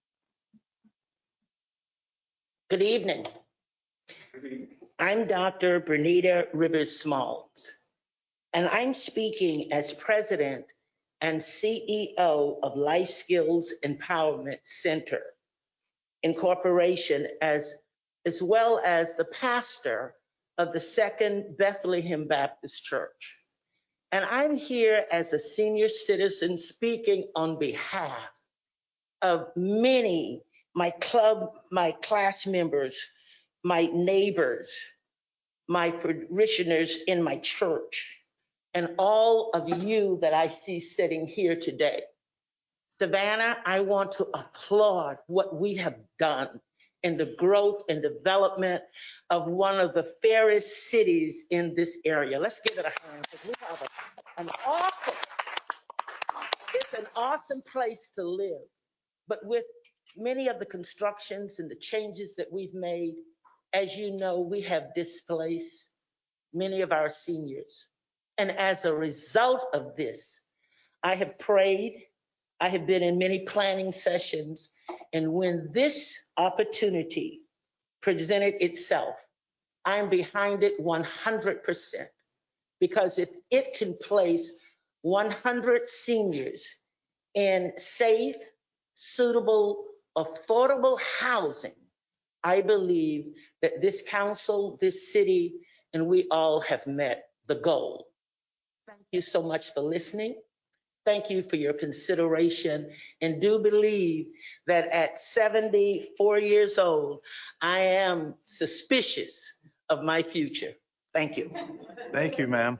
Good evening. I'm Doctor Bernita Rivers Smalls, and I'm speaking as president and C E O of Life Skills Empowerment Center Incorporation, as, as well as the pastor of the Second Bethlehem Baptist Church. And I'm here as a senior citizen speaking on behalf of many, my club, my class members, my neighbors, my parishioners in my church, and all of you that I see sitting here today. Savannah, I want to applaud what we have done in the growth and development of one of the fairest cities in this area. Let's give it a hand, because we have a, an awesome, it's an awesome place to live. But with many of the constructions and the changes that we've made, as you know, we have displaced many of our seniors. And as a result of this, I have prayed, I have been in many planning sessions, and when this opportunity presented itself, I'm behind it one hundred percent. Because if it can place one hundred seniors in safe, suitable, affordable housing, I believe that this council, this city, and we all have met the goal. Thank you so much for listening. Thank you for your consideration, and do believe that at seventy-four years old, I am suspicious of my future. Thank you. Thank you, ma'am.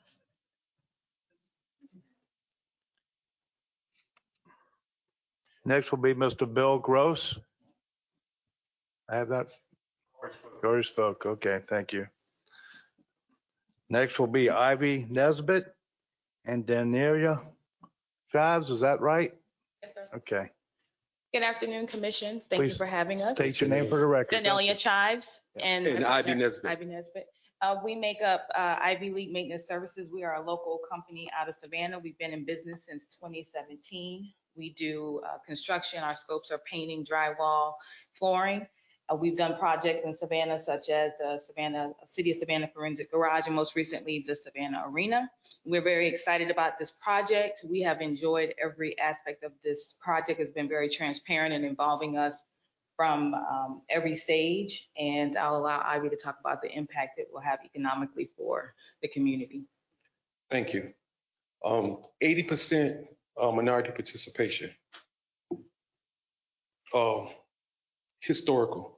Next will be Mister Bill Gross. I have that. You already spoke. Okay, thank you. Next will be Ivy Nesbitt and Danelia Chives. Is that right? Yes, sir. Okay. Good afternoon, Commission. Thank Please you for having us. state your name for the record. Danelia Chives and, And Ivy Nesbitt. Ivy Nesbitt. Uh, we make up uh, Ivy League Maintenance Services. We are a local company out of Savannah. We've been in business since twenty seventeen. We do uh, construction. Our scopes are painting, drywall, flooring. Uh, we've done projects in Savannah, such as the Savannah City of Savannah Forensic Garage, and most recently the Savannah Arena. We're very excited about this project. We have enjoyed every aspect of this project. It's been very transparent and involving us from um, every stage. And I'll allow Ivy to talk about the impact it will have economically for the community. Thank you. Um, eighty percent uh, minority participation. Uh, historical.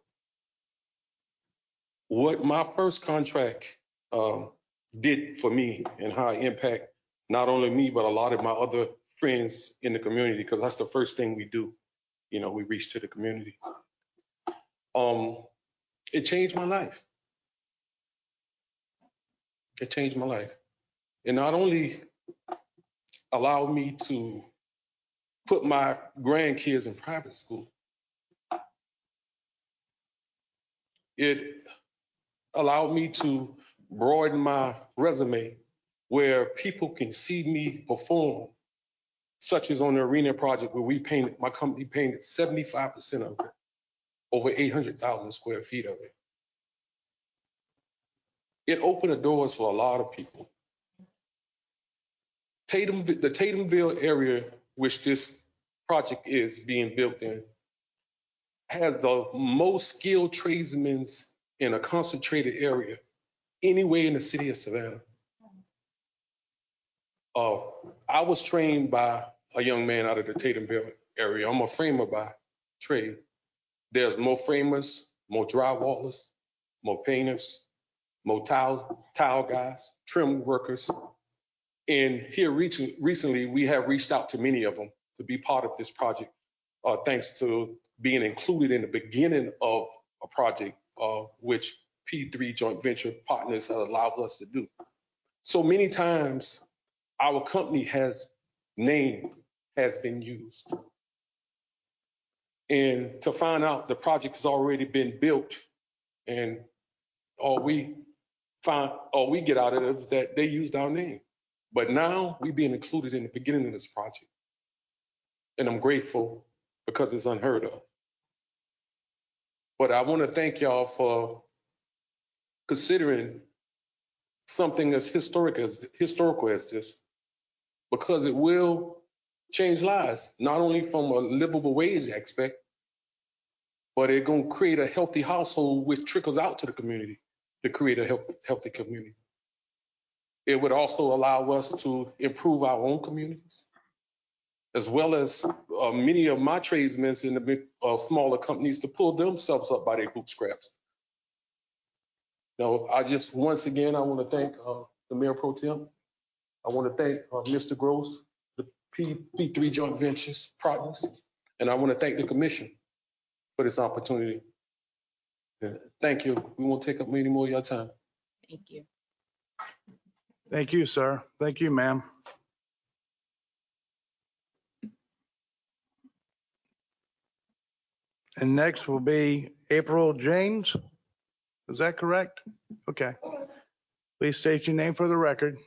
What my first contract um, did for me and how it impact not only me, but a lot of my other friends in the community, because that's the first thing we do. You know, we reach to the community. Um, it changed my life. It changed my life. It not only allowed me to put my grandkids in private school, it allowed me to broaden my resume where people can see me perform, such as on the Arena project where we painted, my company painted seventy-five percent of it, over eight hundred thousand square feet of it. It opened the doors for a lot of people. Tatum, the Tatumville area, which this project is being built in has the most skilled tradesmen in a concentrated area anywhere in the city of Savannah. Uh, I was trained by a young man out of the Tatumville area. I'm a framer by trade. There's more framers, more drywallers, more painters, more tile, tile guys, trim workers. And here recently, recently, we have reached out to many of them to be part of this project, uh, thanks to being included in the beginning of a project, uh, which P three joint venture partners have allowed us to do. So many times, our company has name has been used. And to find out the project has already been built, and all we find, all we get out of it is that they used our name. But now we being included in the beginning of this project. And I'm grateful because it's unheard of. But I want to thank y'all for considering something as historic as historical as this, because it will change lives, not only from a livable wage aspect, but it's going to create a healthy household which trickles out to the community to create a health, healthy community. It would also allow us to improve our own communities, as well as uh, many of my tradesmen in the big, uh, smaller companies to pull themselves up by their bootstraps. Now, I just, once again, I want to thank uh, the Mayor Pro Tem. I want to thank uh, Mister Gross, the P three Joint Ventures partners, and I want to thank the Commission for this opportunity. And thank you. We won't take up any more of your time. Thank you. Thank you, sir. Thank you, ma'am. And next will be April James. Is that correct? Okay. Please state your name for the record.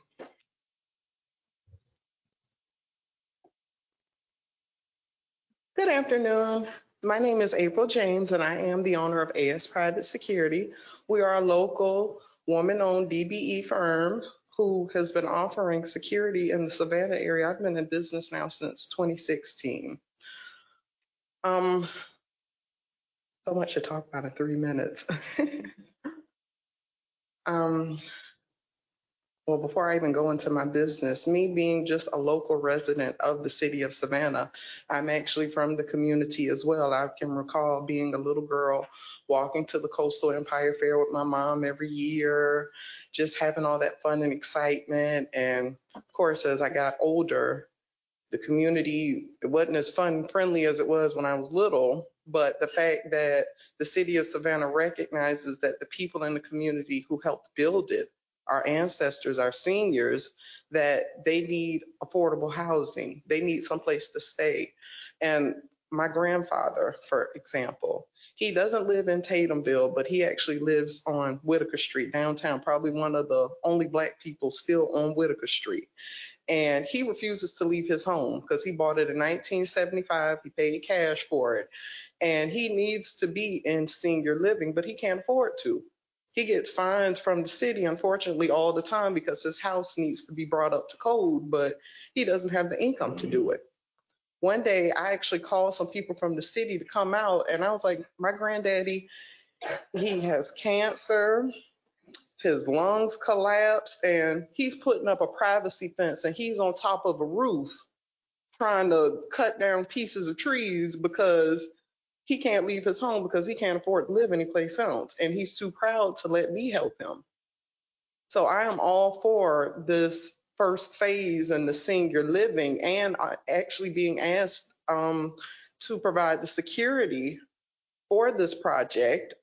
Good afternoon. My name is April James, and I am the owner of A S Private Security. We are a local woman-owned D B E firm who has been offering security in the Savannah area. I've been in business now since twenty sixteen. Um, so much to talk about in three minutes. um, Well, before I even go into my business, me being just a local resident of the city of Savannah, I'm actually from the community as well. I can recall being a little girl walking to the Coastal Empire Fair with my mom every year, just having all that fun and excitement. And of course, as I got older, the community, it wasn't as fun and friendly as it was when I was little, but the fact that the city of Savannah recognizes that the people in the community who helped build it, our ancestors, our seniors, that they need affordable housing. They need someplace to stay. And my grandfather, for example, he doesn't live in Tatumville, but he actually lives on Whitaker Street downtown, probably one of the only Black people still on Whitaker Street. And he refuses to leave his home because he bought it in nineteen seventy-five. He paid cash for it. And he needs to be in senior living, but he can't afford to. He gets fines from the city, unfortunately, all the time because his house needs to be brought up to code, but he doesn't have the income to do it. One day, I actually called some people from the city to come out, and I was like, my granddaddy, he has cancer, his lungs collapsed, and he's putting up a privacy fence, and he's on top of a roof trying to cut down pieces of trees because he can't leave his home because he can't afford to live anyplace else. And he's too proud to let me help him. So I am all for this first phase and the senior living, and actually being asked um, to provide the security for this project.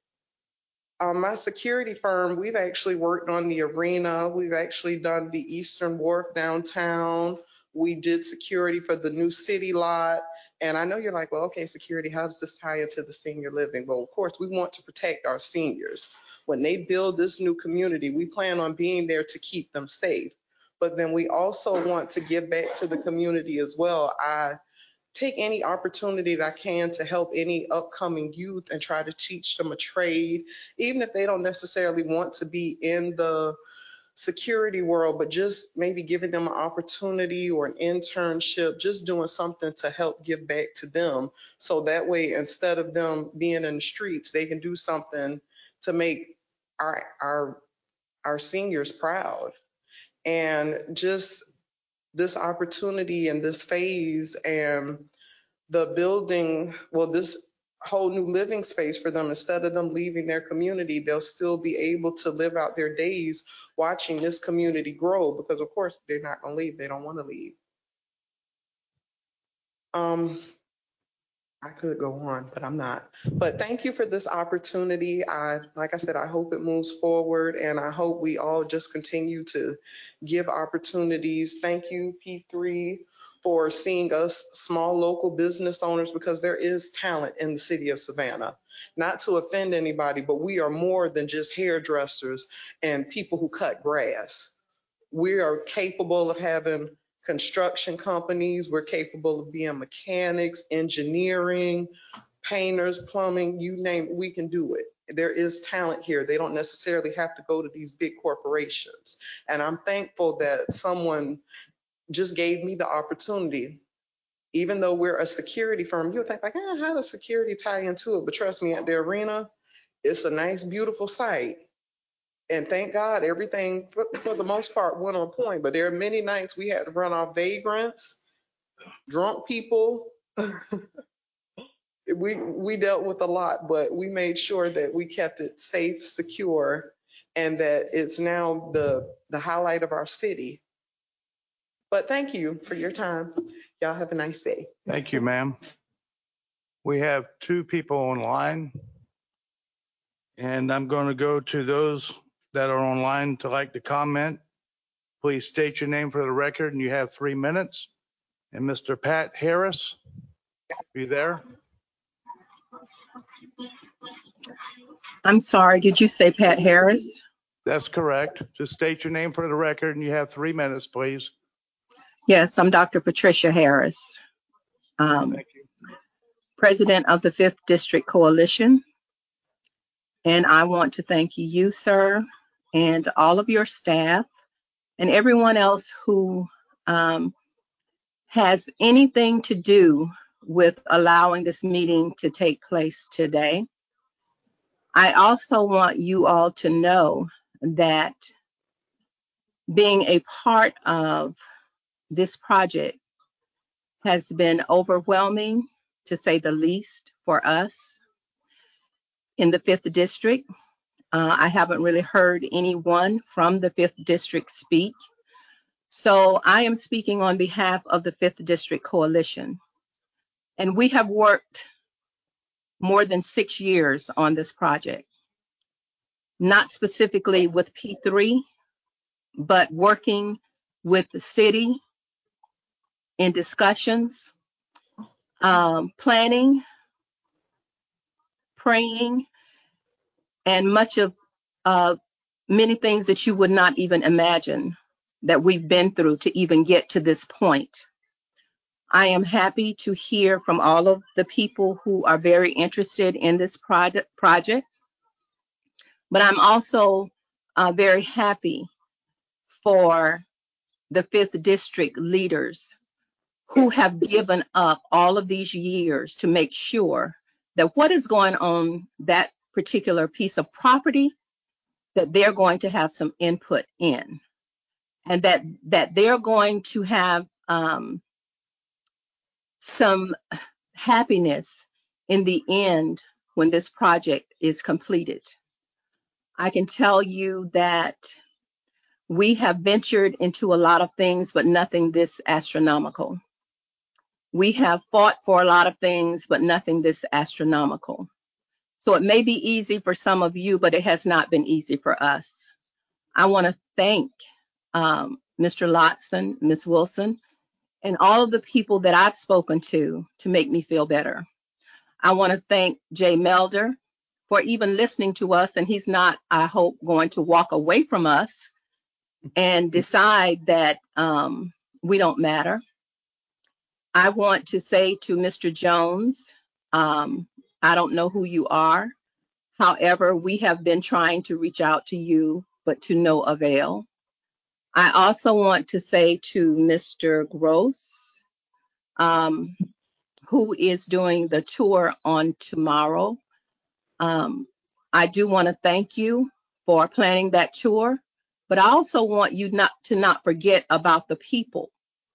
Um, my security firm, we've actually worked on the arena. We've actually done the Eastern Wharf downtown. We did security for the new city lot. And I know you're like, well, okay, security, how does this tie into the senior living? Well, of course, we want to protect our seniors. When they build this new community, we plan on being there to keep them safe. But then we also want to give back to the community as well. I take any opportunity that I can to help any upcoming youth and try to teach them a trade, even if they don't necessarily want to be in the security world, but just maybe giving them an opportunity or an internship, just doing something to help give back to them. So that way, instead of them being in the streets, they can do something to make our, our, our seniors proud. And just this opportunity and this phase and the building, well, this whole new living space for them, instead of them leaving their community, they'll still be able to live out their days watching this community grow, because of course they're not going to leave. They don't want to leave. Um, I could go on, but I'm not. But thank you for this opportunity. I, like I said, I hope it moves forward, and I hope we all just continue to give opportunities. Thank you, P three, for seeing us small local business owners, because there is talent in the city of Savannah. Not to offend anybody, but we are more than just hairdressers and people who cut grass. We are capable of having construction companies. We're capable of being mechanics, engineering, painters, plumbing, you name it, we can do it. There is talent here. They don't necessarily have to go to these big corporations. And I'm thankful that someone just gave me the opportunity. Even though we're a security firm, you would think like, ah, how does security tie into it? But trust me, at the arena, it's a nice, beautiful site. And thank God everything, for, for the most part, went on point. But there are many nights we had to run off vagrants, drunk people. we we dealt with a lot, but we made sure that we kept it safe, secure, and that it's now the the highlight of our city. But thank you for your time. Y'all have a nice day. Thank you, ma'am. We have two people online, and I'm going to go to those that are online to like to comment. Please state your name for the record, and you have three minutes. And Mister Pat Harris, are you there? I'm sorry, did you say Pat Harris? That's correct. Just state your name for the record, and you have three minutes, please. Yes, I'm Doctor Patricia Harris, um, President of the fifth District Coalition. And I want to thank you, sir, and all of your staff, and everyone else who um, has anything to do with allowing this meeting to take place today. I also want you all to know that being a part of this project has been overwhelming, to say the least, for us in the fifth District. Uh, I haven't really heard anyone from the fifth District speak. So I am speaking on behalf of the fifth District Coalition. And we have worked more than six years on this project, not specifically with P three, but working with the city in discussions, um, planning, praying, and much of uh, many things that you would not even imagine that we've been through to even get to this point. I am happy to hear from all of the people who are very interested in this project, project. But I'm also uh, very happy for the fifth District leaders who have given up all of these years to make sure that what is going on that particular piece of property, that they're going to have some input in, and that that they're going to have um, some happiness in the end when this project is completed. I can tell you that we have ventured into a lot of things, but nothing this astronomical. We have fought for a lot of things, but nothing this astronomical. So it may be easy for some of you, but it has not been easy for us. I want to thank um, Mister Lotson, Miz Wilson, and all of the people that I've spoken to to make me feel better. I want to thank Jay Melder for even listening to us, and he's not, I hope, going to walk away from us and decide that um, we don't matter. I want to say to Mister Jones, um, I don't know who you are. However, we have been trying to reach out to you, but to no avail. I also want to say to Mister Gross, um, who is doing the tour on tomorrow, um, I do want to thank you for planning that tour, but I also want you not to not forget about the people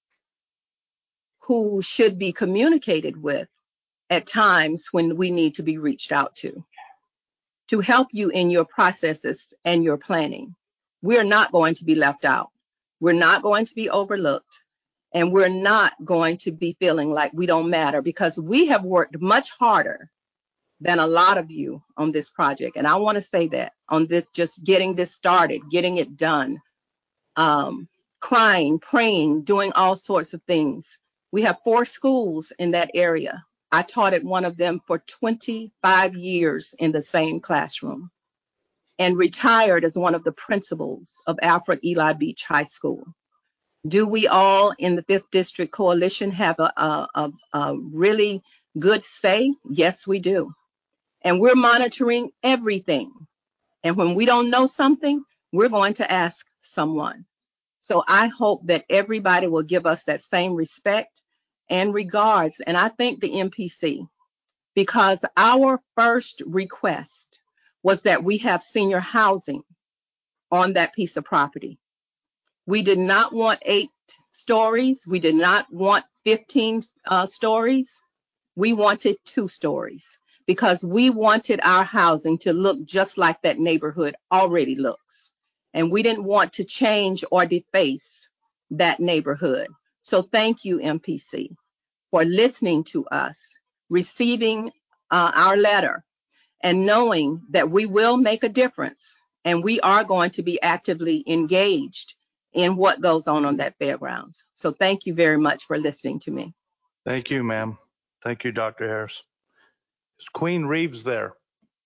who should be communicated with at times when we need to be reached out to, to help you in your processes and your planning. We're not going to be left out. We're not going to be overlooked. And we're not going to be feeling like we don't matter because we have worked much harder than a lot of you on this project. And I want to say that on this, just getting this started, getting it done, um, crying, praying, doing all sorts of things. We have four schools in that area. I taught at one of them for twenty-five years in the same classroom and retired as one of the principals of Alfred Eli Beach High School. Do we all in the fifth District Coalition have a, a, a, a really good say? Yes, we do. And we're monitoring everything. And when we don't know something, we're going to ask someone. So I hope that everybody will give us that same respect and regards. And I thank the M P C because our first request was that we have senior housing on that piece of property. We did not want eight stories. We did not want fifteen uh, stories. We wanted two stories because we wanted our housing to look just like that neighborhood already looks. And we didn't want to change or deface that neighborhood. So thank you, M P C, for listening to us, receiving uh, our letter, and knowing that we will make a difference and we are going to be actively engaged in what goes on on that fairgrounds. So thank you very much for listening to me. Thank you, ma'am. Thank you, Doctor Harris. Is Queen Reeves there?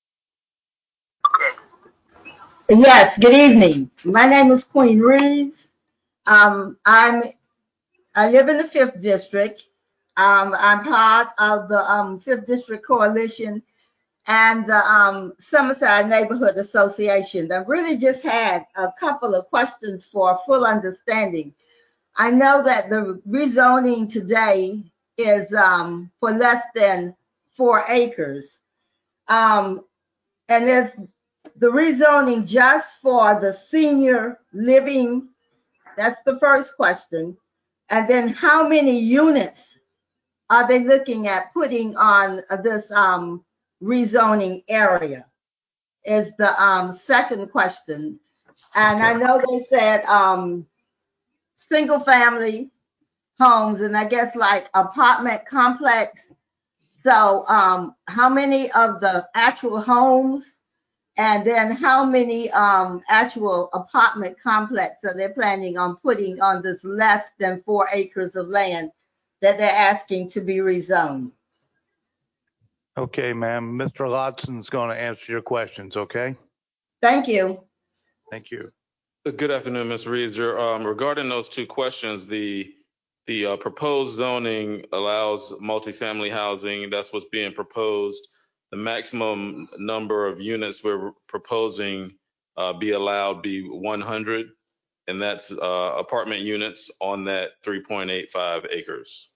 Yes, good evening. My name is Queen Reeves. Um, I'm I live in the fifth District. Um, I'm part of the um, fifth District Coalition and the um, Summerside Neighborhood Association. I really just had a couple of questions for full understanding. I know that the rezoning today is um, for less than four acres. Um, and there's the rezoning just for the senior living. That's the first question. And then how many units are they looking at putting on this um, rezoning area is the um, second question. And I know they said um, single family homes and I guess like apartment complex. So um, how many of the actual homes and then how many um, actual apartment complexes are they planning on putting on this less than four acres of land that they're asking to be rezoned? Okay, ma'am. Mister Lotson's going to answer your questions, okay? Thank you. Thank you. Good afternoon, Miz Reeves. Your, um, regarding those two questions, the the uh, proposed zoning allows multifamily housing. That's what's being proposed. The maximum number of units we're proposing uh, be allowed be one hundred, and that's uh, apartment units on that three point eight five acres.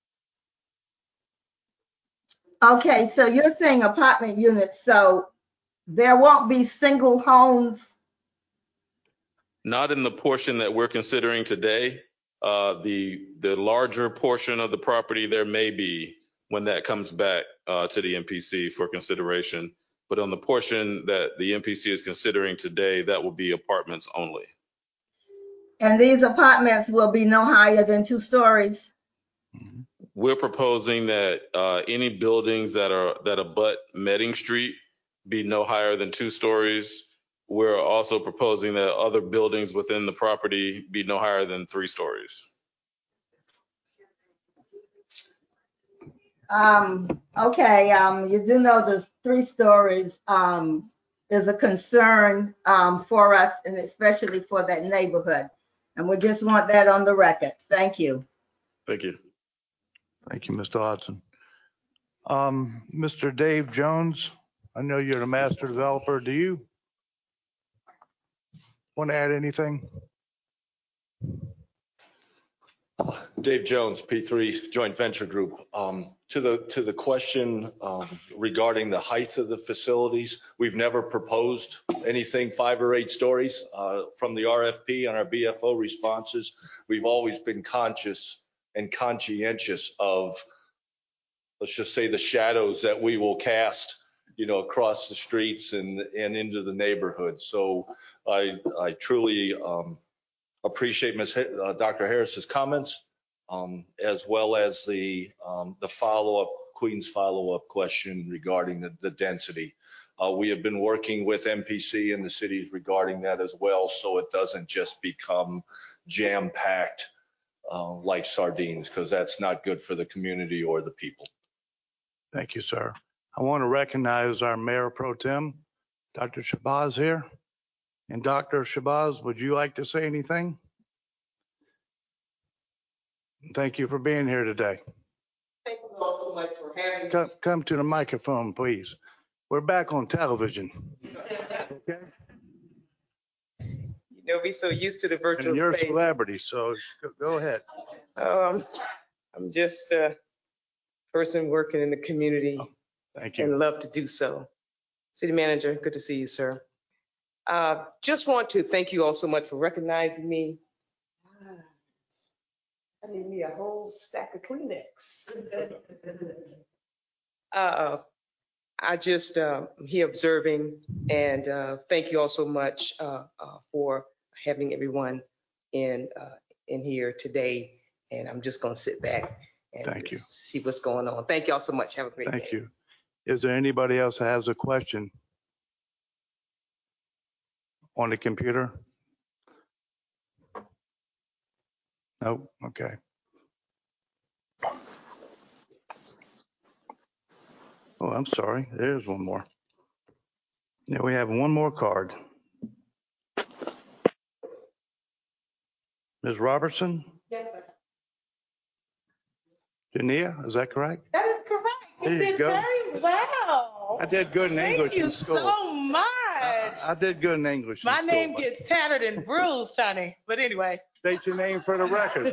Okay, so you're saying apartment units, so there won't be single homes? Not in the portion that we're considering today. Uh, the the larger portion of the property there may be when that comes back uh, to the M P C for consideration. But on the portion that the M P C is considering today, that will be apartments only. And these apartments will be no higher than two stories? We're proposing that uh, any buildings that are that abut Medding Street be no higher than two stories. We're also proposing that other buildings within the property be no higher than three stories. Um, okay, um, you do know the three stories um, is a concern um, for us and especially for that neighborhood. And we just want that on the record. Thank you. Thank you. Thank you, Mister Hodson. Um, Mister Dave Jones, I know you're a master developer. Do you want to add anything? Dave Jones, P three Joint Venture Group. Um, to the to the question um, regarding the height of the facilities, we've never proposed anything five or eight stories. Uh, from the R F P and our B F O responses, we've always been conscious and conscientious of, let's just say, the shadows that we will cast, you know, across the streets and and into the neighborhood. So I I truly um, appreciate Miz Ha- uh, Doctor Harris's comments, um, as well as the um, the follow-up, Queen's follow-up question regarding the, the density. Uh, we have been working with M P C and the cities regarding that as well, so it doesn't just become jam-packed uh, like sardines, because that's not good for the community or the people. Thank you, sir. I want to recognize our Mayor Pro Tem, Doctor Shabazz here. And Doctor Shabazz, would you like to say anything? Thank you for being here today. Thank you all so much for having me. Come, come to the microphone, please. We're back on television. Okay. You know, we so used to the virtual And you're a space. celebrity, so go, go ahead. Um, I'm just a person working in the community. Oh, thank you. And love to do so. City Manager, good to see you, sir. Uh, just want to thank you all so much for recognizing me. I need me a whole stack of Kleenex. uh, I just uh, am here observing, and uh, thank you all so much uh, uh, for having everyone in uh, in here today. And I'm just going to sit back and Thank you. see what's going on. Thank you all so much. Have a great day. Thank you. Is there anybody else that has a question on the computer? No? Okay. Oh, I'm sorry. There's one more. Yeah, we have one more card. Miz Robertson? Yes, sir. Jania, is that correct? That is correct. You, There you did go. very well. I did good in Thank English you in school. so much. I, I did good in English in My school, name but gets tattered and bruised, honey. But anyway. state your name for the record.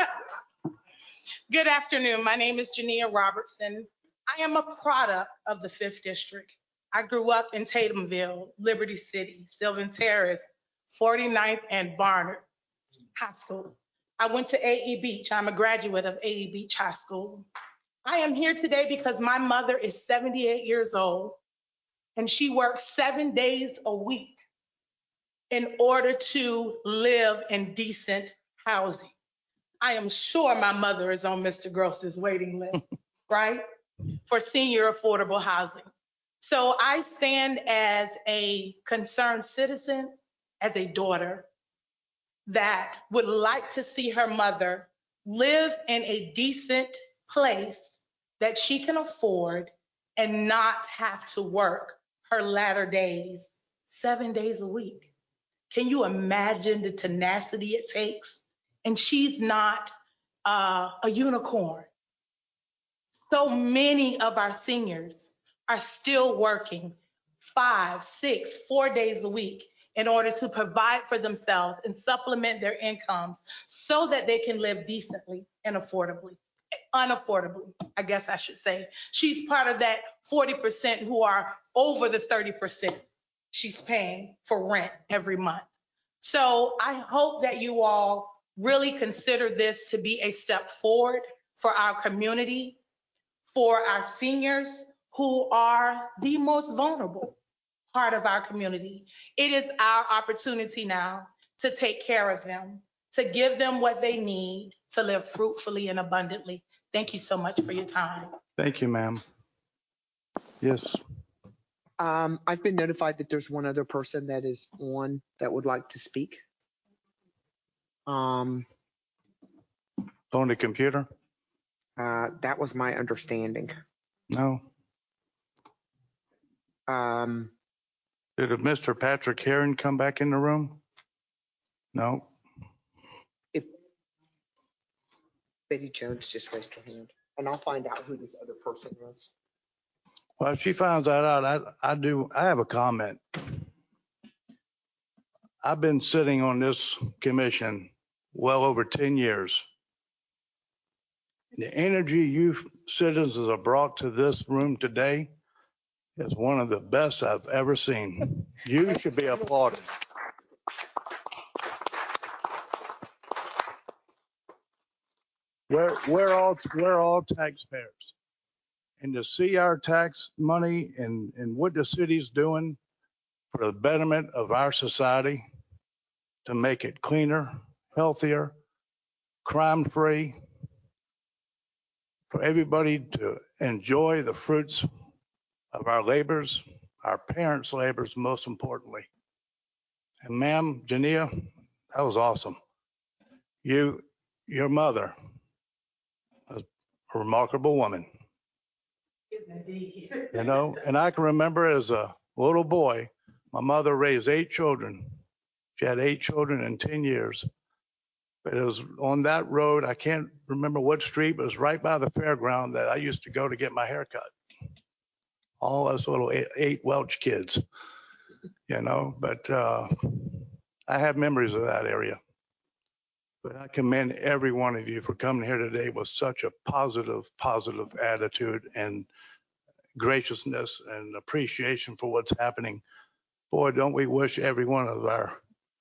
Good afternoon. My name is Jania Robertson. I am a product of the fifth District. I grew up in Tatumville, Liberty City, Sylvan Terrace, forty-ninth and Barnard High School. I went to A E Beach. I'm a graduate of A E Beach High School. I am here today because my mother is seventy-eight years old and she works seven days a week in order to live in decent housing. I am sure my mother is on Mister Gross's waiting list, right? For senior affordable housing. So I stand as a concerned citizen, as a daughter that would like to see her mother live in a decent place that she can afford and not have to work her latter days, seven days a week. Can you imagine the tenacity it takes? And she's not uh, a unicorn. So many of our seniors are still working five, six, four days a week in order to provide for themselves and supplement their incomes so that they can live decently and affordably, unaffordably, I guess I should say. She's part of that forty percent who are over the thirty percent she's paying for rent every month. So I hope that you all really consider this to be a step forward for our community, for our seniors who are the most vulnerable part of our community. It is our opportunity now to take care of them, to give them what they need to live fruitfully and abundantly. Thank you so much for your time. Thank you, ma'am. Yes. Um, I've been notified that there's one other person that is on that would like to speak. Um, On the computer? uh, that was my understanding. No. Um, Did Mister Patrick Heron come back in the room? No. if Betty Jones just raised her hand, and I'll find out who this other person was. Well, if she finds that out, I, I do, I have a comment. I've been sitting on this commission well over ten years. The energy you citizens have brought to this room today is one of the best I've ever seen. You should be applauded. We're, we're all we're all taxpayers, and to see our tax money and, and what the city's doing for the betterment of our society, to make it cleaner, healthier, crime-free, for everybody to enjoy the fruits of our labors, our parents' labors, most importantly. And ma'am, Jania, that was awesome. You, your mother, was a remarkable woman. You know, and I can remember as a little boy, my mother raised eight children. She had eight children in ten years. But it was on that road, I can't remember what street, but it was right by the fairground that I used to go to get my hair cut. All us little eight, eight Welch kids, you know, but uh, I have memories of that area. But I commend every one of you for coming here today with such a positive, positive attitude and graciousness and appreciation for what's happening. Boy, don't we wish every one of our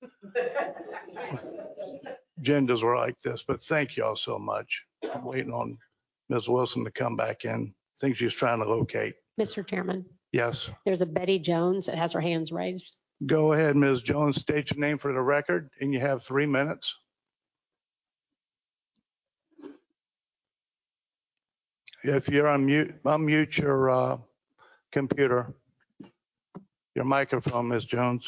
agendas were like this, but thank y'all so much. I'm waiting on Miz Wilson to come back in. I think she's trying to locate. Mister Chairman, Yes. there's a Betty Jones that has her hands raised. Go ahead, Miz Jones, state your name for the record, and you have three minutes. If you're on mute, unmute your uh, computer, your microphone, Miz Jones.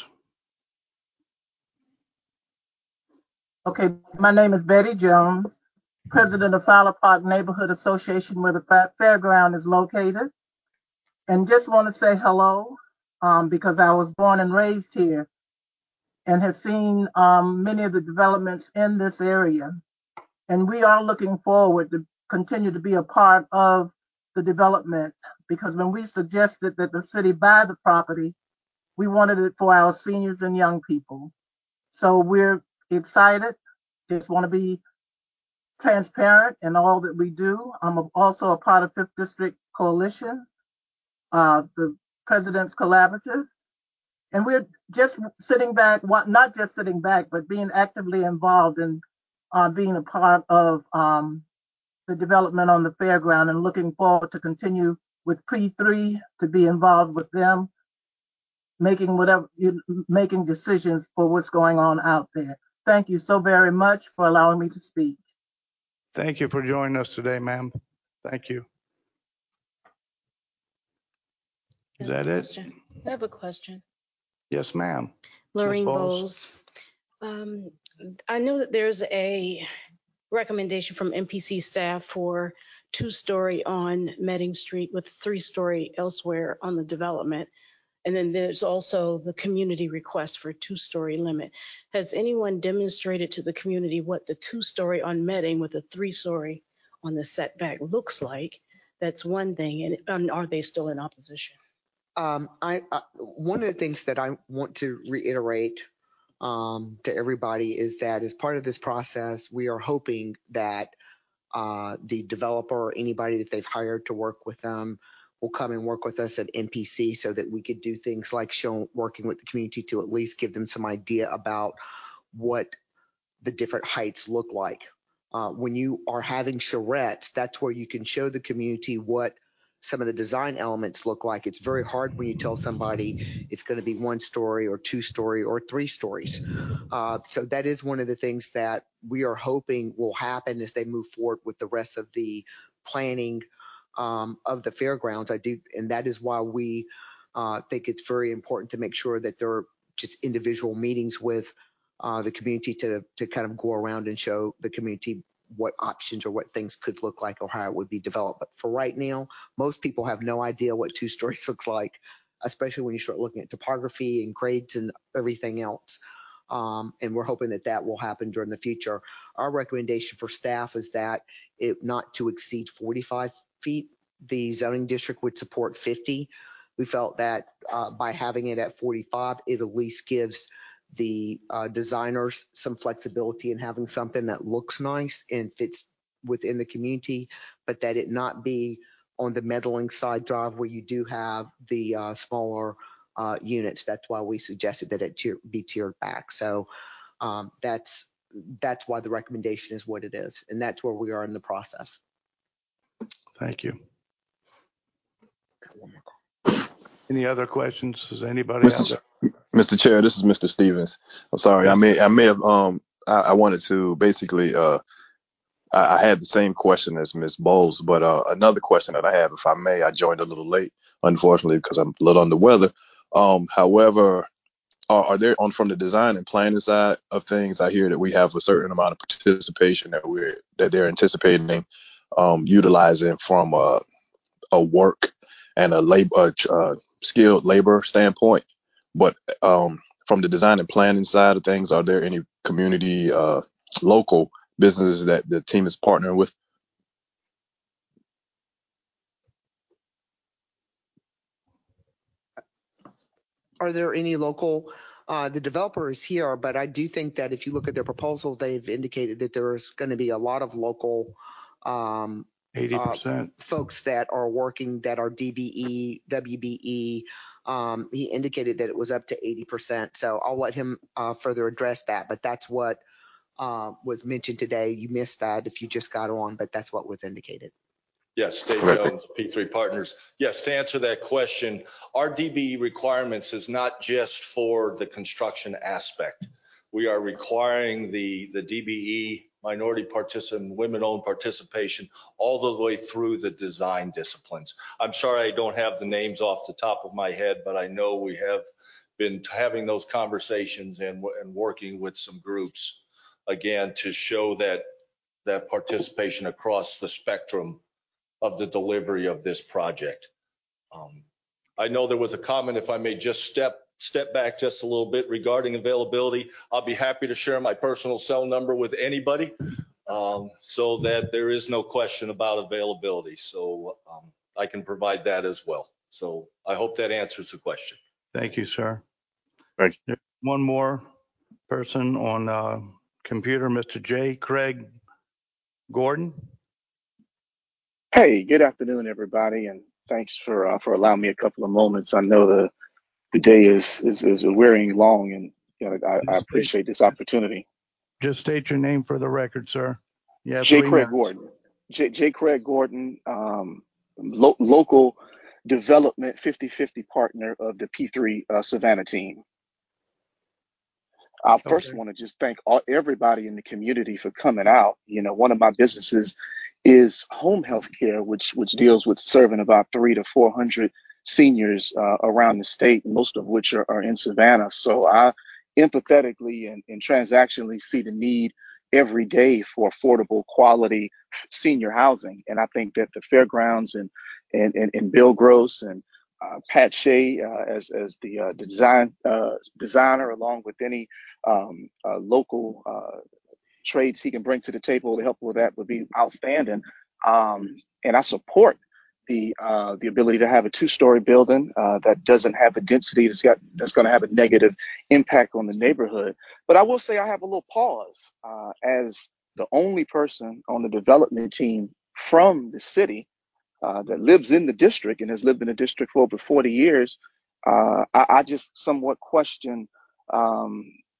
Okay, my name is Betty Jones, president of Fowler Park Neighborhood Association, where the fa- fairground is located. And just want to say hello um, because I was born and raised here and have seen um, many of the developments in this area. And we are looking forward to continue to be a part of the development, because when we suggested that the city buy the property, we wanted it for our seniors and young people. So we're excited, just want to be transparent in all that we do. I'm also a part of Fifth District Coalition, uh, the President's Collaborative. And we're just sitting back, not just sitting back, but being actively involved in uh, being a part of um, the development on the fairground, and looking forward to continue with P three, to be involved with them, making whatever, making decisions for what's going on out there. Thank you so very much for allowing me to speak. Thank you for joining us today, ma'am. Thank you. Is that it? I have a question. Yes, ma'am. Lorraine Bowles. Bowles. Um, I know that there's a recommendation from M P C staff for two-story on Medding Street with three-story elsewhere on the development. And then there's also the community request for two-story limit. Has anyone demonstrated to the community what the two-story on Medding with a three-story on the setback looks like? That's one thing. And um, are they still in opposition? Um, I, uh, one of the things that I want to reiterate um, to everybody is that as part of this process, we are hoping that uh, the developer or anybody that they've hired to work with them will come and work with us at M P C, so that we could do things like show, working with the community to at least give them some idea about what the different heights look like. Uh, when you are having charrettes, that's where you can show the community what some of the design elements look like. It's very hard when you tell somebody it's going to be one story or two story or three stories. Uh, so that is one of the things that we are hoping will happen as they move forward with the rest of the planning um, of the fairgrounds. I do, and that is why we uh, think it's very important to make sure that there are just individual meetings with uh, the community to to kind of go around and show the community what options or what things could look like or how it would be developed. But for right now, most people have no idea what two stories looks like, especially when you start looking at topography and grades and everything else. Um, and we're hoping that that will happen during the future. Our recommendation for staff is that it not to exceed forty-five feet. The zoning district would support fifty. We felt that uh, by having it at forty-five, it at least gives the uh, designers some flexibility in having something that looks nice and fits within the community, but that it not be on the meddling side drive where you do have the uh, smaller uh, units. That's why we suggested that it tier, be tiered back. So um, that's that's why the recommendation is what it is, and that's where we are in the process. Thank you. Any other questions? Does anybody have Mister that? Ch- Mister Chair, this is Mister Stevens. I'm sorry. I Yes. may I may have um I, I wanted to basically uh I, I had the same question as Miz Bowles, but uh another question that I have, if I may, I joined a little late, unfortunately, because I'm a little under weather. Um, however, are, are there on from the design and planning side of things, I hear that we have a certain amount of participation that we're that they're anticipating um utilizing from uh a work and a labor uh, skilled labor standpoint, but um, from the design and planning side of things, are there any community uh, local businesses that the team is partnering with? Are there any local, uh, the developer is here, but I do think that if you look at their proposal, they've indicated that there's going to be a lot of local um, eighty percent. uh, folks that are working that are D B E, W B E. Um, he indicated that it was up to eighty percent. So I'll let him uh, further address that, but that's what uh, was mentioned today. You missed that if you just got on, but that's what was indicated. Yes, Dave Jones, P three Partners. Yes, to answer that question, our D B E requirements is not just for the construction aspect. We are requiring the, the D B E, minority participant, women-owned participation, all the way through the design disciplines. I'm sorry I don't have the names off the top of my head, but I know we have been having those conversations and, and working with some groups, again, to show that, that participation across the spectrum of the delivery of this project. Um, I know there was a comment, if I may just step step back just a little bit regarding availability. I'll be happy to share my personal cell number with anybody um, so that there is no question about availability. So um, I can provide that as well. So I hope that answers the question. Thank you, sir. Thank you. One more person on uh, computer, Mister J. Craig Gordon. Hey, good afternoon, everybody, and thanks for uh, for allowing me a couple of moments. I know the, the day is, is is wearing long, and you know, I, I appreciate this opportunity. Just state your name for the record, sir. Yeah, J. three Craig minutes. Gordon, J. J. Craig Gordon, um, lo- local development fifty fifty partner of the P three uh, Savannah team. I first Okay. want to just thank all, everybody in the community for coming out. You know, one of my businesses is home health care, which which deals with serving about three to four hundred seniors uh, around the state, most of which are, are in Savannah. So I empathetically and, and transactionally see the need every day for affordable, quality senior housing. And I think that the fairgrounds and and and, and Bill Gross and uh, Pat Shea uh, as as the uh, design uh, designer, along with any um, uh, local uh, trades he can bring to the table to help with that would be outstanding. Um, and I support the uh, the ability to have a two-story building uh, that doesn't have a density that's got that's going to have a negative impact on the neighborhood. But I will say I have a little pause uh, as the only person on the development team from the city uh, that lives in the district and has lived in the district for over forty years. Uh, I, I just somewhat question um,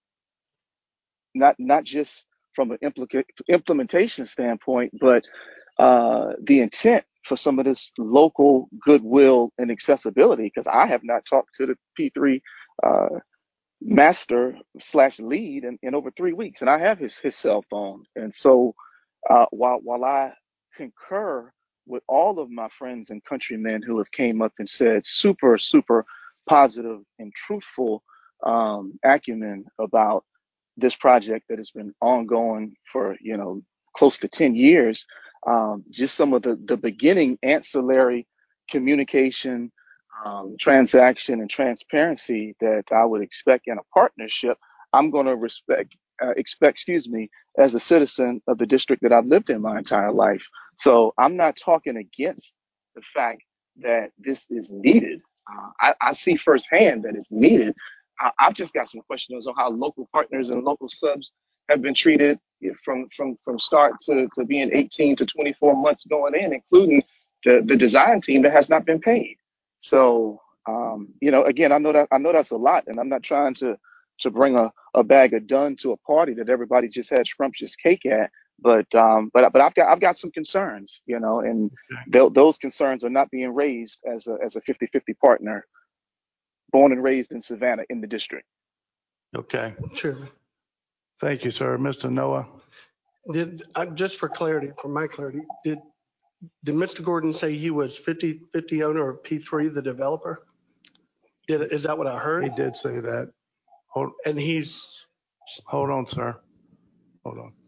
not not just from an implica- implementation standpoint, but uh, the intent for some of this local goodwill and accessibility. Because I have not talked to the P three uh, master slash lead in, in over three weeks, and I have his his cell phone. And so, uh, while while I concur with all of my friends and countrymen who have came up and said super super positive and truthful um, acumen about this project that has been ongoing for, you know, close to ten years, um, just some of the, the beginning ancillary communication, um, transaction and transparency that I would expect in a partnership, I'm going to respect, uh, expect, excuse me, as a citizen of the district that I've lived in my entire life. So I'm not talking against the fact that this is needed. Uh, I, I see firsthand that it's needed. I, I've just got some questions on how local partners and local subs have been treated from from from start to, to being eighteen to twenty-four months going in, including the, the design team that has not been paid. So um, you know, again, I know that I know that's a lot, and I'm not trying to to bring a, a bag of done to a party that everybody just had scrumptious cake at. But um, but but I've got I've got some concerns, you know, and th- those concerns are not being raised as a as a fifty-fifty partner, born and raised in Savannah in the district. Okay. Sure. Thank you, sir. Mister Noah. Did uh, just for clarity, for my clarity, did did Mister Gordon say he was fifty fifty owner of P three, the developer? Did is that what I heard? He did say that. Hold, and he's hold on, sir. Hold on.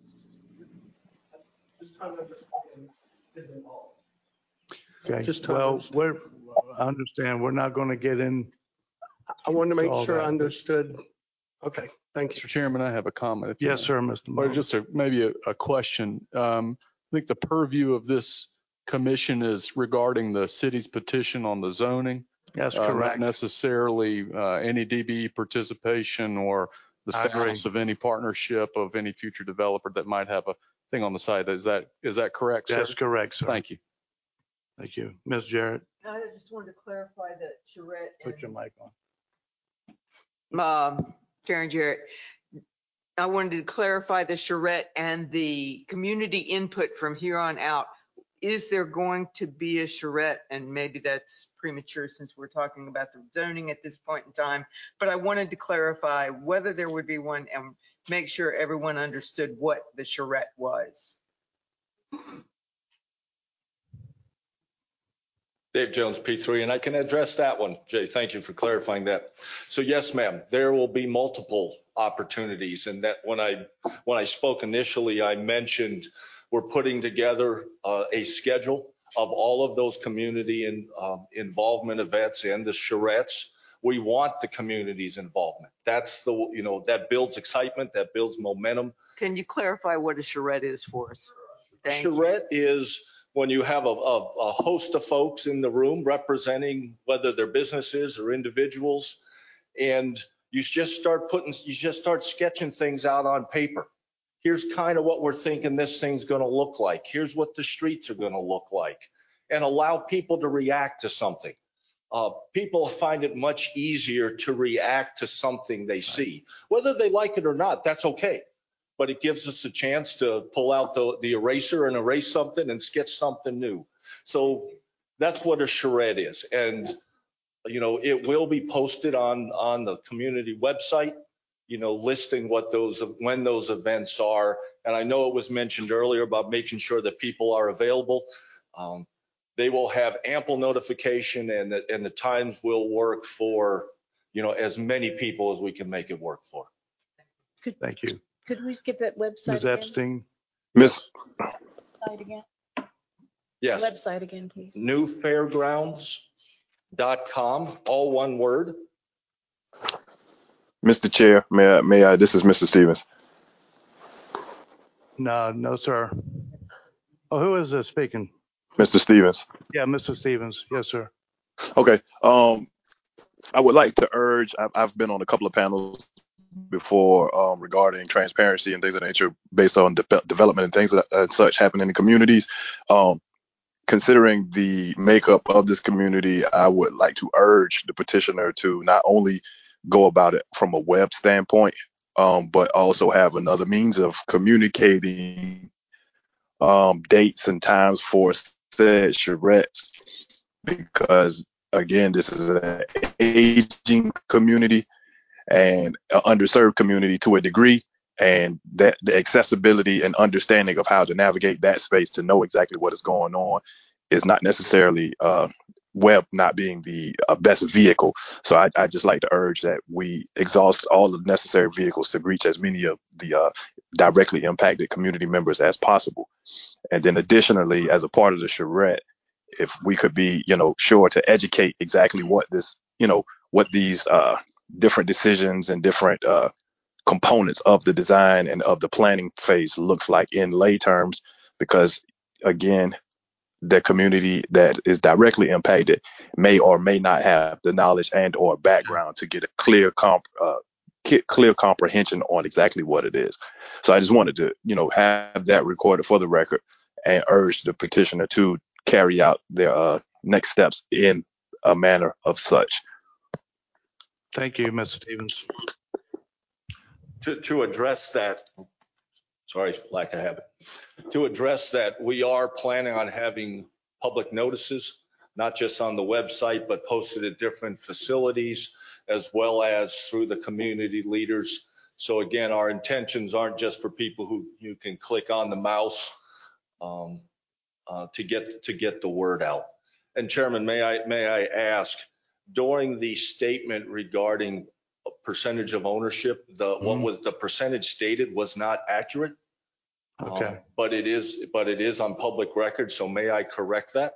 Okay. Just well, we're, I understand. We're not going to get in. I wanted to make all sure that, I understood. Okay, thank you. Mister Chairman, I have a comment. if you Yes, may. sir, Mister Or Moore. just a, maybe a, a question. Um, I think the purview of this commission is regarding the city's petition on the zoning. That's uh, correct. Not necessarily uh, any D B E participation or the I agree. status of any partnership of any future developer that might have a thing on the site. Is that is that correct, sir? That's correct, sir. Thank you. Thank you. Miz Jarrett, I just wanted to clarify that charrette. put your mic on. Um, Karen Jarrett, I wanted to clarify the charrette and the community input from here on out. Is there going to be a charrette? And maybe that's premature since we're talking about the zoning at this point in time, but I wanted to clarify whether there would be one and make sure everyone understood what the charrette was. Dave Jones, P three, and I can address that one. Jay, thank you for clarifying that. So yes, ma'am, there will be multiple opportunities. And that when I when I spoke initially, I mentioned we're putting together uh, a schedule of all of those community and um, involvement events and the charrettes. We want the community's involvement. That's the, you know, that builds excitement, that builds momentum. Can you clarify what a charrette is for us? Thank Charrette is when you have a, a, a host of folks in the room representing whether they're businesses or individuals, and you just start putting, you just start sketching things out on paper. Here's kind of what we're thinking this thing's going to look like. Here's what the streets are going to look like, and allow people to react to something. Uh, people find it much easier to react to something they see, whether they like it or not. That's okay. But it gives us a chance to pull out the, the eraser and erase something and sketch something new. So that's what a charrette is. And, you know, it will be posted on, on the community website, you know, listing what those, when those events are. And I know it was mentioned earlier about making sure that people are available. Um, they will have ample notification, and the, and the times will work for, you know, as many people as we can make it work for. Thank you. Could we skip that website Miz again? Epstein. Miss Website again? Yes. Website again, please. new fairgrounds dot com, all one word. Mister Chair, may I, may I, this is Mister Stevens. No, no, sir. Oh, who is this speaking? Mister Stevens. Yeah, Mister Stevens. Yes, sir. Okay. Um, I would like to urge, I've, I've been on a couple of panels before um, regarding transparency and things of that nature based on de- development and things that, and such happen in the communities. Um, considering the makeup of this community, I would like to urge the petitioner to not only go about it from a web standpoint, um, but also have another means of communicating um, dates and times for said charrettes, because again, this is an aging community and an underserved community to a degree, and that the accessibility and understanding of how to navigate that space to know exactly what is going on is not necessarily uh, web not being the uh, best vehicle. So I, I just like to urge that we exhaust all the necessary vehicles to reach as many of the uh, directly impacted community members as possible. And then additionally, as a part of the charrette, if we could be, you know, sure to educate exactly what this, you know, what these uh, different decisions and different uh, components of the design and of the planning phase looks like in lay terms, because again, the community that is directly impacted may or may not have the knowledge and or background to get a clear comp, uh, ki- clear comprehension on exactly what it is. So I just wanted to, you know, have that recorded for the record and urge the petitioner to carry out their uh, next steps in a manner of such. Thank you, Mister Stevens. To, to address that, sorry, lack of habit. To address that, we are planning on having public notices, not just on the website, but posted at different facilities, as well as through the community leaders. So again, our intentions aren't just for people who you can click on the mouse um, uh, to get to get the word out. And Chairman, may I may I ask, during the statement regarding a percentage of ownership, the mm-hmm. what was the percentage stated was not accurate. Okay. Um, but it is, but it is on public record. So may I correct that?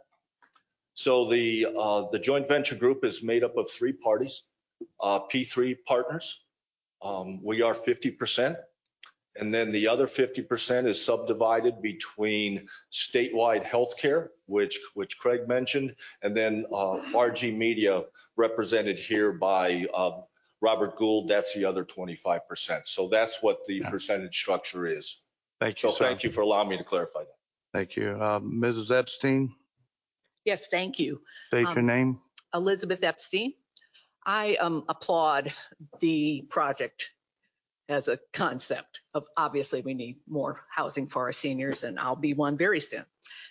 So the uh, the joint venture group is made up of three parties, uh, P three partners. Um, we are fifty percent, and then the other fifty percent is subdivided between statewide healthcare, which which Craig mentioned, and then uh, R G Media, represented here by uh, Robert Gould. That's the other twenty-five percent. So that's what the yeah. percentage structure is. Thank you. So sir. thank you for allowing me to clarify that. Thank you. Uh, Missus Epstein, Yes, thank you. state Um, your name. Elizabeth Epstein. I um, applaud the project as a concept of, obviously we need more housing for our seniors, and I'll be one very soon.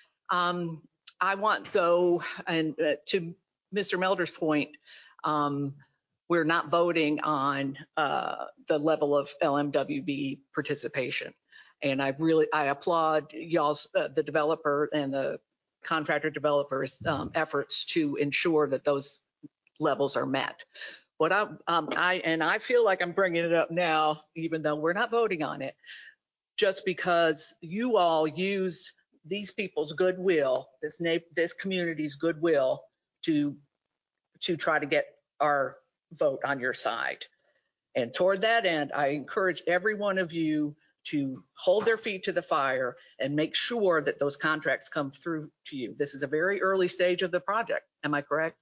Um, I want though, and uh, to Mister Melder's point, um, we're not voting on uh, the level of L M W B participation. And I really, I applaud y'all's, uh, the developer and the contractor developers' um, efforts to ensure that those levels are met. What I, um, I, and I feel like I'm bringing it up now, even though we're not voting on it, just because you all used these people's goodwill, this na- this community's goodwill, to to try to get our vote on your side. And toward that end, I encourage every one of you to hold their feet to the fire and make sure that those contracts come through to you. This is a very early stage of the project. Am I correct?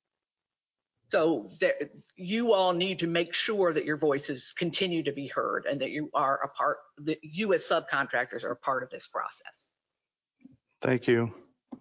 So there, you all need to make sure that your voices continue to be heard and that you are a part, that you as subcontractors are a part of this process. Thank you.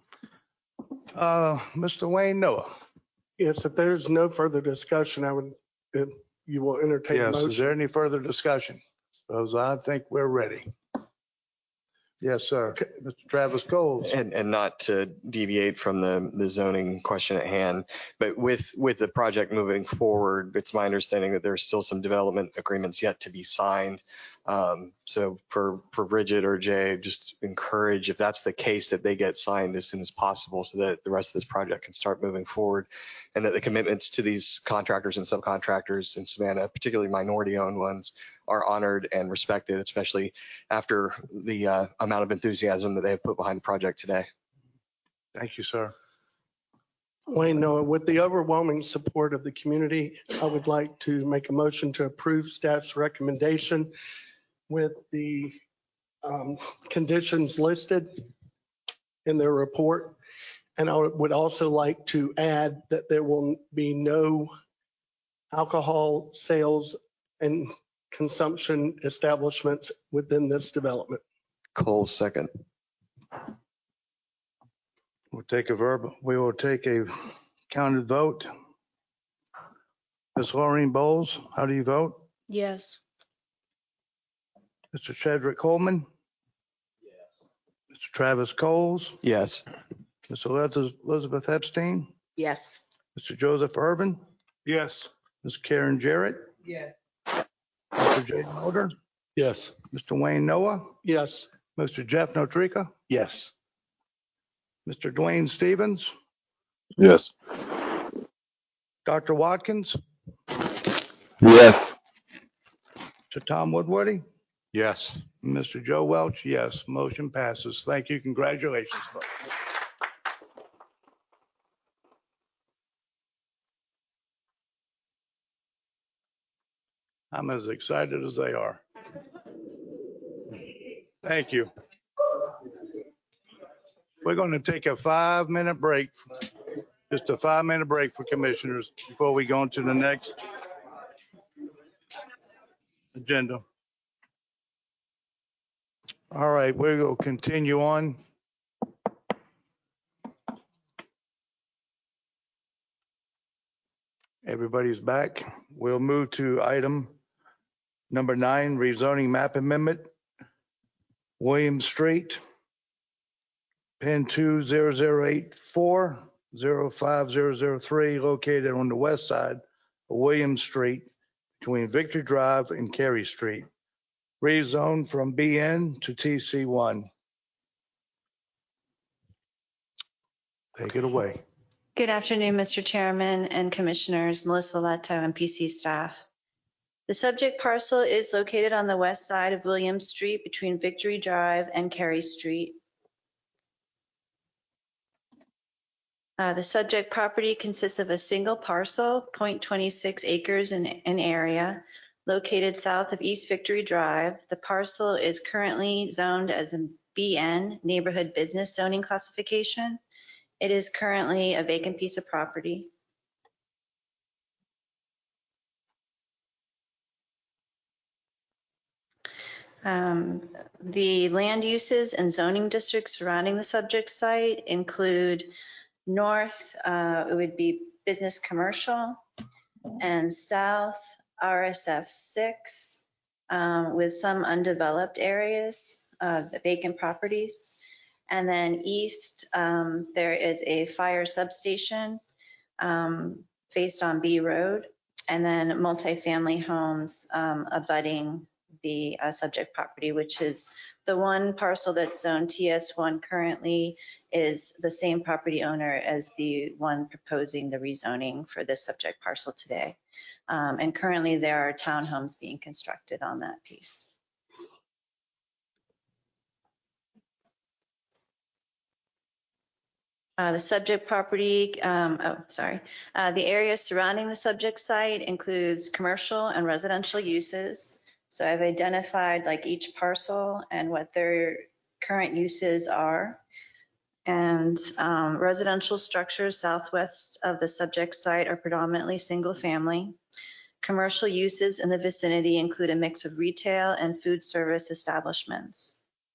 Uh, Mister Wayne Noah. Yes, if there's no further discussion, I would, if you will entertain a Yes, motion. is there any further discussion? Because I think we're ready. Yes, sir. Mister Travis Coles. And, and not to deviate from the, the zoning question at hand, but with, with the project moving forward, it's my understanding that there's still some development agreements yet to be signed. Um, so for, for Bridget or Jay, just encourage, if that's the case, that they get signed as soon as possible so that the rest of this project can start moving forward, and that the commitments to these contractors and subcontractors in Savannah, particularly minority owned ones, are honored and respected, especially after the uh, amount of enthusiasm that they have put behind the project today. Thank you, sir. Wayne Noah, with the overwhelming support of the community, I would like to make a motion to approve staff's recommendation with the um, conditions listed in their report. And I would also like to add that there will be no alcohol sales and consumption establishments within this development. Cole, second. We'll take a verb. We will take a counted vote. Miz Laureen Bowles, how do you vote? Yes. Mister Chadrick Coleman? Yes. Mister Travis Coles? Yes. Miz Elizabeth Epstein? Yes. Mister Joseph Urban? Yes. Miz Karen Jarrett? Yes. Mister Jay Mulder? Yes. Mister Wayne Noah? Yes. Mister Jeff Notrica? Yes. Mister Dwayne Stevens? Yes. Doctor Watkins? Yes. Mister Tom Woodworthy? Yes. Mister Joe Welch? Yes. Motion passes. Thank you. Congratulations, folks. I'm as excited as they are. Thank you. We're going to take a five minute break, just a five minute break for commissioners before we go on to the next. agenda. All right, we will continue on. Everybody's back. We'll move to item number nine, rezoning map amendment. William Street, pin two zero zero eight four zero five zero zero three, located on the west side of William Street between Victory Drive and Carey Street. Rezone from B N to T C one. Take it away. Good afternoon, Mister Chairman and Commissioners, Melissa Leto, M P C staff. The subject parcel is located on the west side of Williams Street between Victory Drive and Carey Street. Uh, the subject property consists of a single parcel, zero point two six acres in, in area, located south of East Victory Drive. The parcel is currently zoned as a B N, Neighborhood Business Zoning Classification. It is currently a vacant piece of property. Um, the land uses and zoning districts surrounding the subject site include north, uh, it would be business commercial, and south, R S F six, um, with some undeveloped areas, uh, the vacant properties. And then east, um, there is a fire substation um, based on B Road, and then multifamily homes um, abutting the uh, subject property, which is the one parcel that's zoned T S one currently is the same property owner as the one proposing the rezoning for this subject parcel today. Um, and currently there are townhomes being constructed on that piece. Uh, the subject property, um, oh, sorry. Uh, the area surrounding the subject site includes commercial and residential uses. So I've identified like each parcel and what their current uses are. And um, residential structures southwest of the subject site are predominantly single family. Commercial uses in the vicinity include a mix of retail and food service establishments.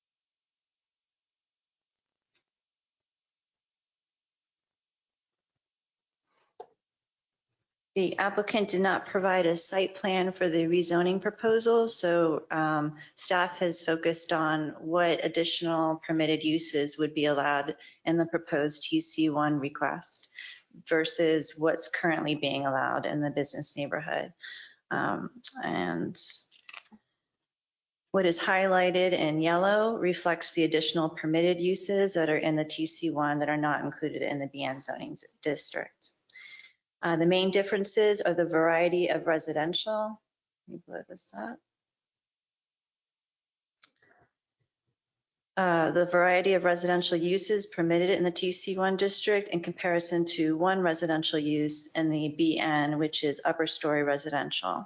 The applicant did not provide a site plan for the rezoning proposal, so um, staff has focused on what additional permitted uses would be allowed in the proposed T C one request versus what's currently being allowed in the business neighborhood. Um, and what is highlighted in yellow reflects the additional permitted uses that are in the T C one that are not included in the B N zoning district. Uh, the main differences are the variety of residential. Let me blow this up. Uh, the variety of residential uses permitted in the T C one district in comparison to one residential use in the B N, which is upper story residential.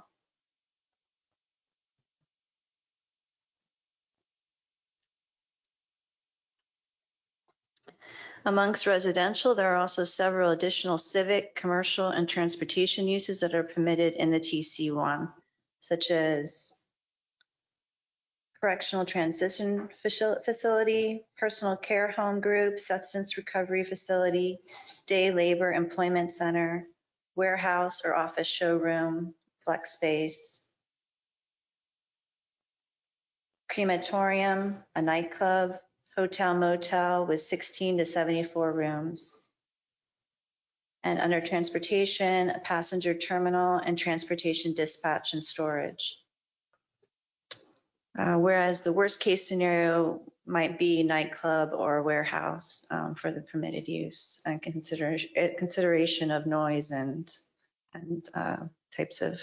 Amongst residential, there are also several additional civic, commercial, and transportation uses that are permitted in the T C one, such as correctional transition facility, personal care home group, substance recovery facility, day labor employment center, warehouse or office showroom, flex space, crematorium, a nightclub, hotel motel with sixteen to seventy-four rooms. And under transportation, a passenger terminal and transportation dispatch and storage. Uh, whereas the worst case scenario might be nightclub or warehouse um, for the permitted use and consider, consideration of noise and, and uh, types of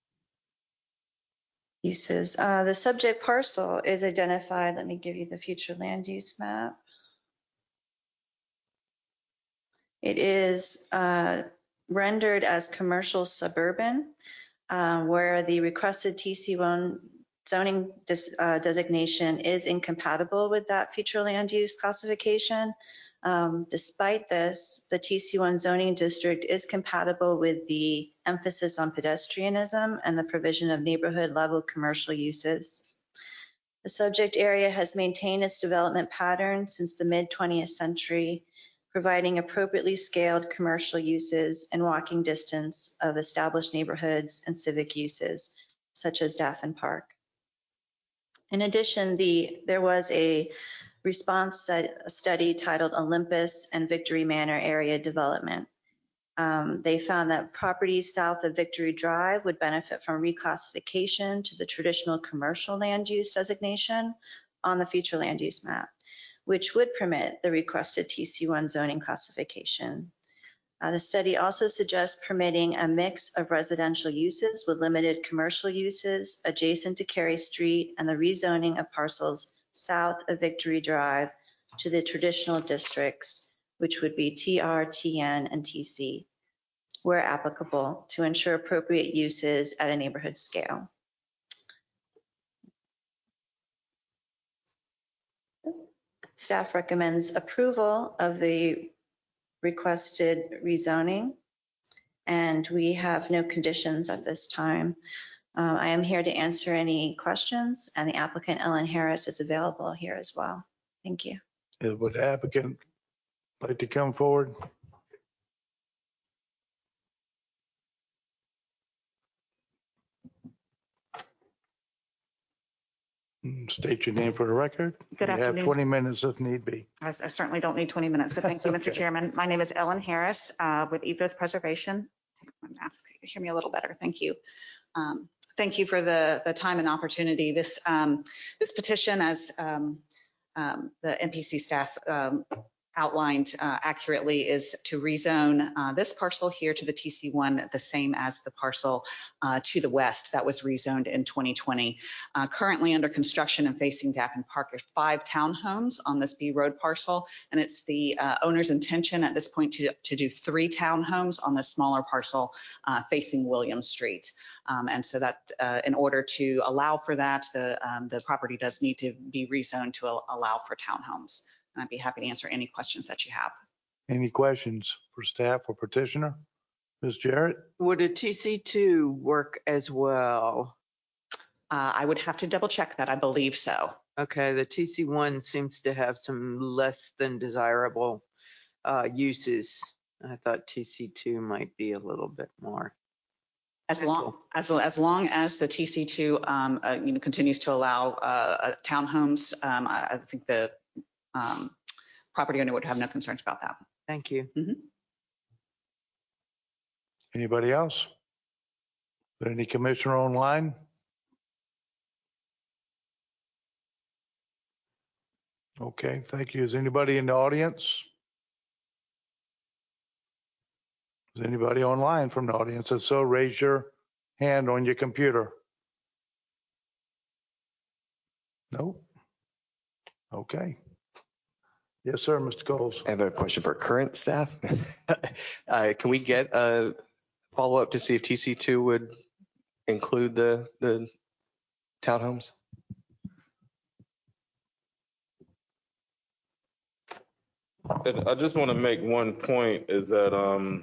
uses. Uh, the subject parcel is identified. Let me give you the future land use map. It is uh, rendered as commercial suburban, uh, where the requested T C one zoning dis, uh, designation is incompatible with that future land use classification. Um, despite this, the T C one zoning district is compatible with the emphasis on pedestrianism and the provision of neighborhood level commercial uses. The subject area has maintained its development pattern since the mid twentieth century, providing appropriately scaled commercial uses and walking distance of established neighborhoods and civic uses, such as Daffin Park. In addition, the, there was a response study titled Olympus and Victory Manor Area Development. Um, they found that properties south of Victory Drive would benefit from reclassification to the traditional commercial land use designation on the future land use map, which would permit the requested T C one zoning classification. Uh, the study also suggests permitting a mix of residential uses with limited commercial uses adjacent to Carey Street and the rezoning of parcels south of Victory Drive to the traditional districts, which would be T R, T N, and T C, where applicable, to ensure appropriate uses at a neighborhood scale. Staff recommends approval of the requested rezoning, and we have no conditions at this time. Uh, I am here to answer any questions, and the applicant, Ellen Harris, is available here as well. Thank you. Would the applicant like to come forward? State your name for the record. Good you afternoon. have twenty minutes if need be. I, I certainly don't need twenty minutes, but thank you, Mister Okay. Chairman. My name is Ellen Harris uh, with Ethos Preservation. Take my mask. Hear me a little better. Thank you. Um, thank you for the, the time and opportunity. This, um, this petition, as um, um, the M P C staff um, outlined uh, accurately, is to rezone uh, this parcel here to the T C one, the same as the parcel uh, to the west that was rezoned in twenty twenty. Uh, currently under construction and facing Daffin Park are five townhomes on this B Road parcel, and it's the uh, owner's intention at this point to, to do three townhomes on this smaller parcel uh, facing William Street. Um, and so that uh, in order to allow for that, the, um, the property does need to be rezoned to al- allow for townhomes. And I'd be happy to answer any questions that you have. Any questions for staff or petitioner? Miz Jarrett? Would a T C two work as well? Uh, I would have to double check that. I believe so. Okay, the T C one seems to have some less than desirable uh, uses. I thought T C two might be a little bit more. As long as, as long as the T C two um, uh, you know, continues to allow uh, uh, townhomes, um, I, I think the um, property owner would have no concerns about that. Thank you. Mm-hmm. Anybody else? Is there any commissioner online? Okay, thank you. Is anybody in the audience? Is anybody online from the audience? If so, raise your hand on your computer. Nope. Okay. Yes, sir, Mister Coles. I have a question for current staff. uh, can we get a follow-up to see if T C two would include the, the townhomes? And I just want to make one point is that um,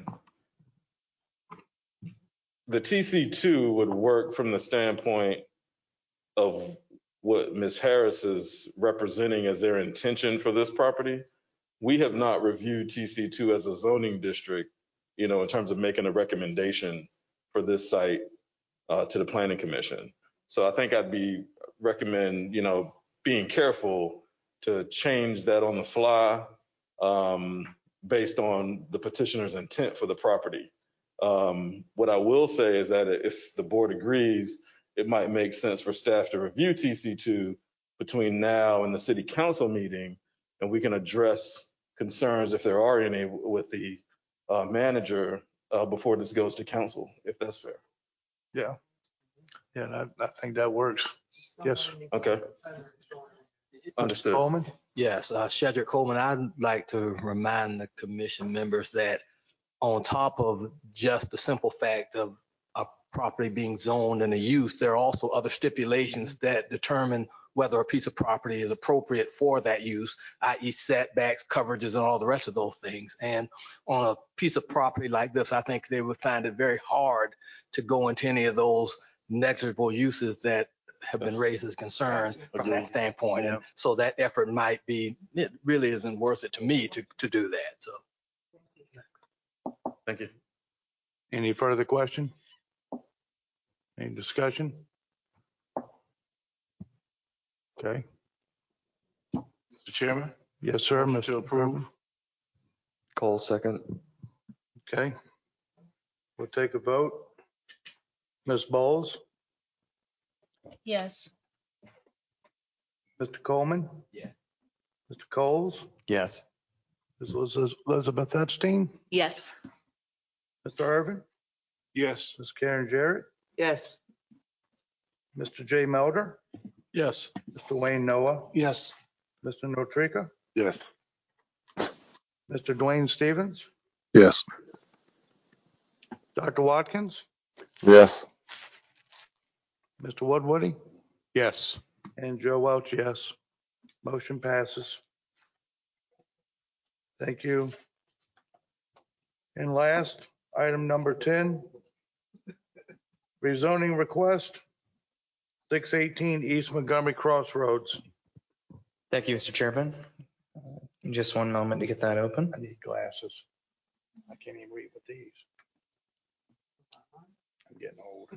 the T C two would work from the standpoint of what Miz Harris is representing as their intention for this property. We have not reviewed T C two as a zoning district, you know, in terms of making a recommendation for this site uh, to the Planning Commission. So I think I'd be recommend, you know, being careful to change that on the fly um, based on the petitioner's intent for the property. Um, what I will say is that if the board agrees, it might make sense for staff to review T C two between now and the city council meeting, and we can address concerns if there are any with the uh, manager uh, before this goes to council, if that's fair. Yeah. Yeah, I, I think that works. Yes. Okay. Understood. Coleman? Yes, uh, Shedrick Coleman, I'd like to remind the commission members that on top of just the simple fact of a property being zoned and a use, there are also other stipulations that determine whether a piece of property is appropriate for that use, that is setbacks, coverages, and all the rest of those things. And on a piece of property like this, I think they would find it very hard to go into any of those negligible uses that have been raised as concern from that standpoint. And so that effort might be, it really isn't worth it to me to, to do that. So. Thank you. Any further question? Any discussion? Okay. Mister Chairman? Yes, sir. Motion Mister to approve. Cole, second. Okay. We'll take a vote. Miz Bowles, Yes. Mister Coleman? Yes. Mister Coles? Yes. Miz Liz- Elizabeth Epstein? Yes. Mister Irvin? Yes. Miz Karen Jarrett? Yes. Mister J Melder? Yes. Mister Wayne Noah? Yes. Mister Notrika? Yes. Mister Dwayne Stevens? Yes. Doctor Watkins? Yes. Mister Woodwardie? Yes. And Joe Welch, yes. Motion passes. Thank you. And last, item number ten, rezoning request, six eighteen East Montgomery Crossroads. Thank you, Mister Chairman. Just one moment to get that open. I need glasses. I can't even read with these. I'm getting old.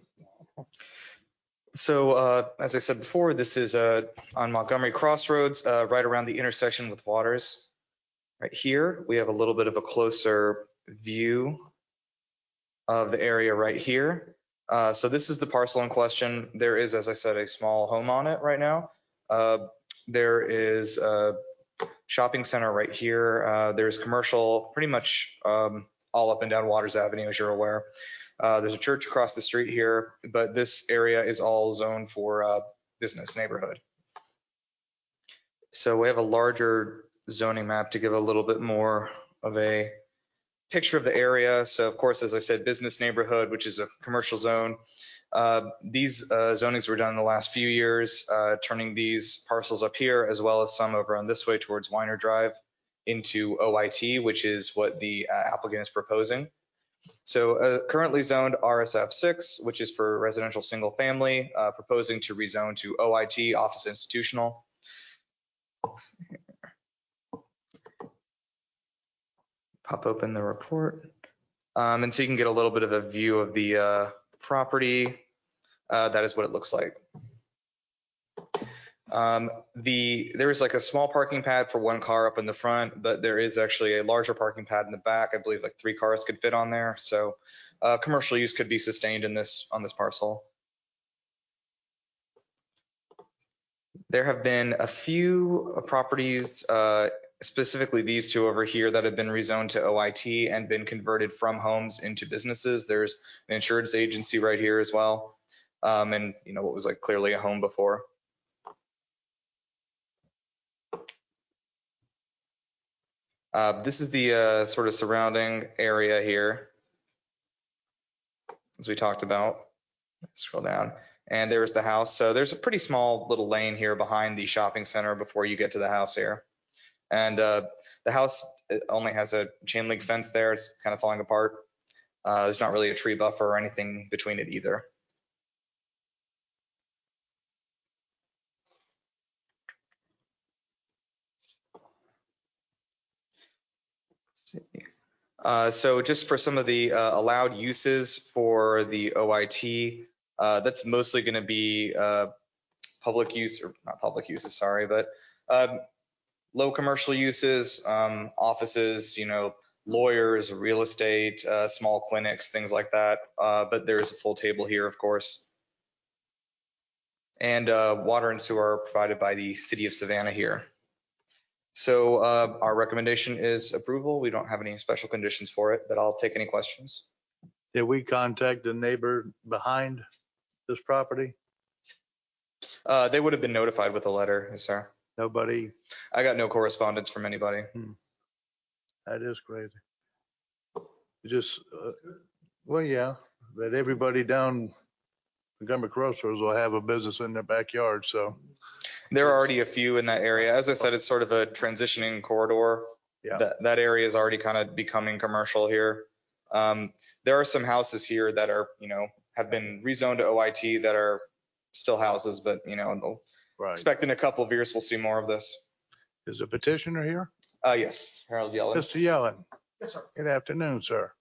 So, uh, as I said before, this is uh, on Montgomery Crossroads, uh, right around the intersection with Waters. Right here, we have a little bit of a closer view of the area right here. Uh, so this is the parcel in question. There is, as I said, a small home on it right now. Uh, there is a shopping center right here. Uh, there's commercial pretty much um, all up and down Waters Avenue, as you're aware. Uh, there's a church across the street here, but this area is all zoned for uh, business neighborhood. So we have a larger zoning map to give a little bit more of a picture of the area. So of course, as I said, business neighborhood, which is a commercial zone. Uh, these uh, zonings were done in the last few years, uh, turning these parcels up here, as well as some over on this way towards Weiner Drive into O I T, which is what the uh, applicant is proposing. So uh, currently zoned R S F six, which is for residential single family, uh, proposing to rezone to O I T, office institutional. Pop open the report. Um, and so you can get a little bit of a view of the uh, property. Uh, that is what it looks like. Um, the there is like a small parking pad for one car up in the front, but there is actually a larger parking pad in the back. I believe like three cars could fit on there. So uh, commercial use could be sustained in this on this parcel. There have been a few properties, uh, specifically these two over here, that have been rezoned to O I T and been converted from homes into businesses. There's an insurance agency right here as well. Um, and you know what was like clearly a home before. Uh, this is the uh, sort of surrounding area here, as we talked about. Scroll down, and there's the house. So there's a pretty small little lane here behind the shopping center before you get to the house here. And uh, the house only has a chain link fence there. It's kind of falling apart. Uh, there's not really a tree buffer or anything between it either. Let's see. Uh, so just for some of the uh, allowed uses for the O I T, uh, that's mostly going to be uh, public use, or not public uses, sorry, but um, low commercial uses, um, offices, you know, lawyers, real estate, uh, small clinics, things like that. Uh, but there's a full table here, of course. And uh, water and sewer are provided by the city of Savannah here. So uh, our recommendation is approval. We don't have any special conditions for it, but I'll take any questions. Did we contact the neighbor behind this property? Uh, they would have been notified with a letter, yes, sir. Nobody? I got no correspondence from anybody. Hmm. That is crazy. Just, uh, well, yeah, but everybody down Montgomery Crossroads will have a business in their backyard, so. There are already a few in that area. As I said, it's sort of a transitioning corridor. Yeah. That, that area is already kind of becoming commercial here. Um, there are some houses here that are, you know, have been rezoned to O I T that are still houses, but, you know, they'll- Right. expect in a couple of years, we'll see more of this. Is the petitioner here? Uh, yes, Harold Yellen. Mister Yellen. Yes, sir. Good afternoon, sir.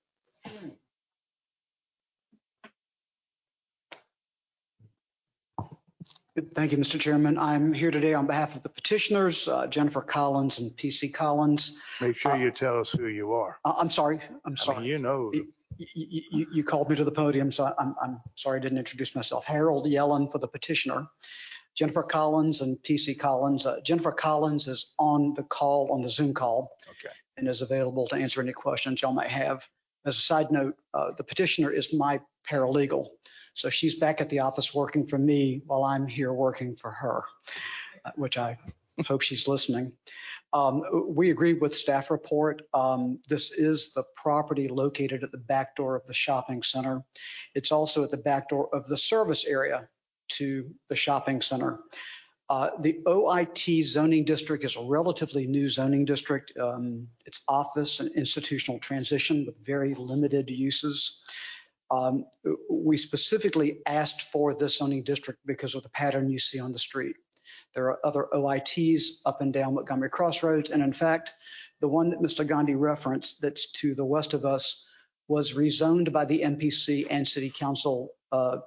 Thank you, Mister Chairman. I'm here today on behalf of the petitioners, uh, Jennifer Collins and P C Collins. Make sure you tell us who you are. Uh, I'm sorry. I'm I sorry. mean, you know. You, you, you called me to the podium, so I'm, I'm sorry I didn't introduce myself. Harold Yellen for the petitioner. Jennifer Collins and P C Collins. Uh, Jennifer Collins is on the call, on the Zoom call, Okay. and is available to answer any questions y'all might have. As a side note, uh, the petitioner is my paralegal. So she's back at the office working for me while I'm here working for her, uh, which I hope she's listening. Um, we agree with staff report. Um, this is the property located at the back door of the shopping center. It's also at the back door of the service area to the shopping center. Uh, the O I T zoning district is a relatively new zoning district. Um, it's office and institutional transition with very limited uses. Um, we specifically asked for this zoning district because of the pattern you see on the street. There are other O I Ts up and down Montgomery Crossroads. And in fact, the one that Mister Gandhi referenced that's to the west of us was rezoned by the M P C and City Council uh,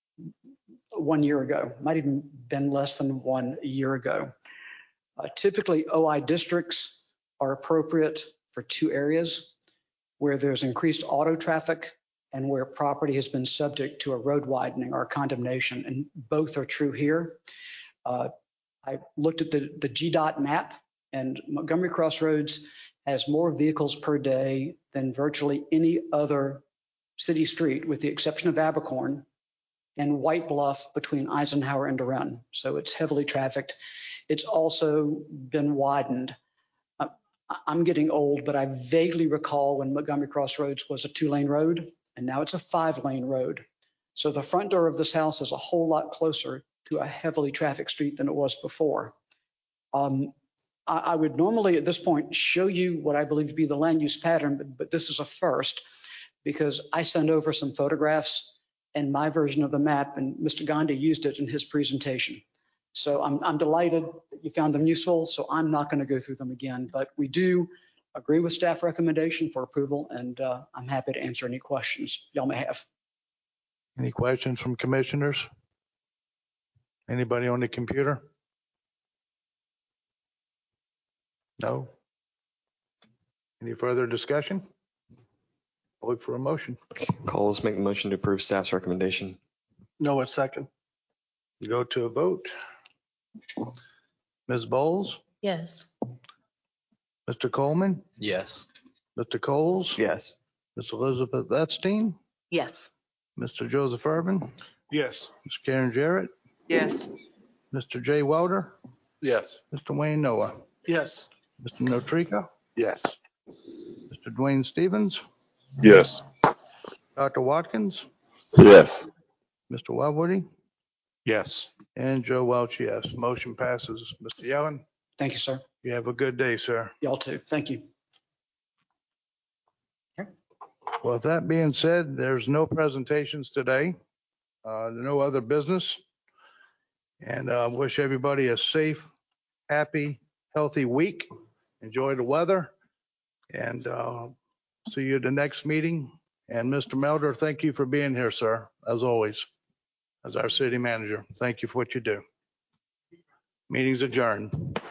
one year ago, might even been less than one year ago. Uh, typically, O I districts are appropriate for two areas where there's increased auto traffic and where property has been subject to a road widening or condemnation, and both are true here. Uh, I looked at the, the G DOT map, and Montgomery Crossroads has more vehicles per day than virtually any other city street, with the exception of Abercorn and White Bluff between Eisenhower and Durant. So it's heavily trafficked. It's also been widened. Uh, I'm getting old, but I vaguely recall when Montgomery Crossroads was a two-lane road, and now it's a five-lane road. So the front door of this house is a whole lot closer to a heavily trafficked street than it was before. Um, I, I would normally at this point show you what I believe to be the land use pattern, but, but this is a first because I sent over some photographs and my version of the map, and Mister Gandhi used it in his presentation. So I'm, I'm delighted that you found them useful, so I'm not going to go through them again, but we do agree with staff recommendation for approval, and uh, I'm happy to answer any questions y'all may have. Any questions from commissioners? Anybody on the computer? No? Any further discussion? I'll look for a motion. Coles, make the motion to approve staff's recommendation. No, a second. Go to a vote. Miz Bowles? Yes. Mister Coleman? Yes. Mister Coles? Yes. Miz Elizabeth Epstein? Yes. Mister Joseph Urban? Yes. Miz Karen Jarrett? Yes. Mister Jay Welder? Yes. Mister Wayne Noah? Yes. Mister Notrica? Yes. Mister Dwayne Stevens? Yes. Doctor Watkins? Yes. Mister Wildwoody? Yes. And Joe Welch, yes. Motion passes. Mister Yellen, Thank you, sir. you have a good day, sir. Y'all too. Thank you. Well, with that being said, there's no presentations today, uh, no other business. And I uh, wish everybody a safe, happy, healthy week. Enjoy the weather, and uh, see you at the next meeting. And Mister Melder, thank you for being here, sir, as always, as our city manager. Thank you for what you do. Meeting's adjourned.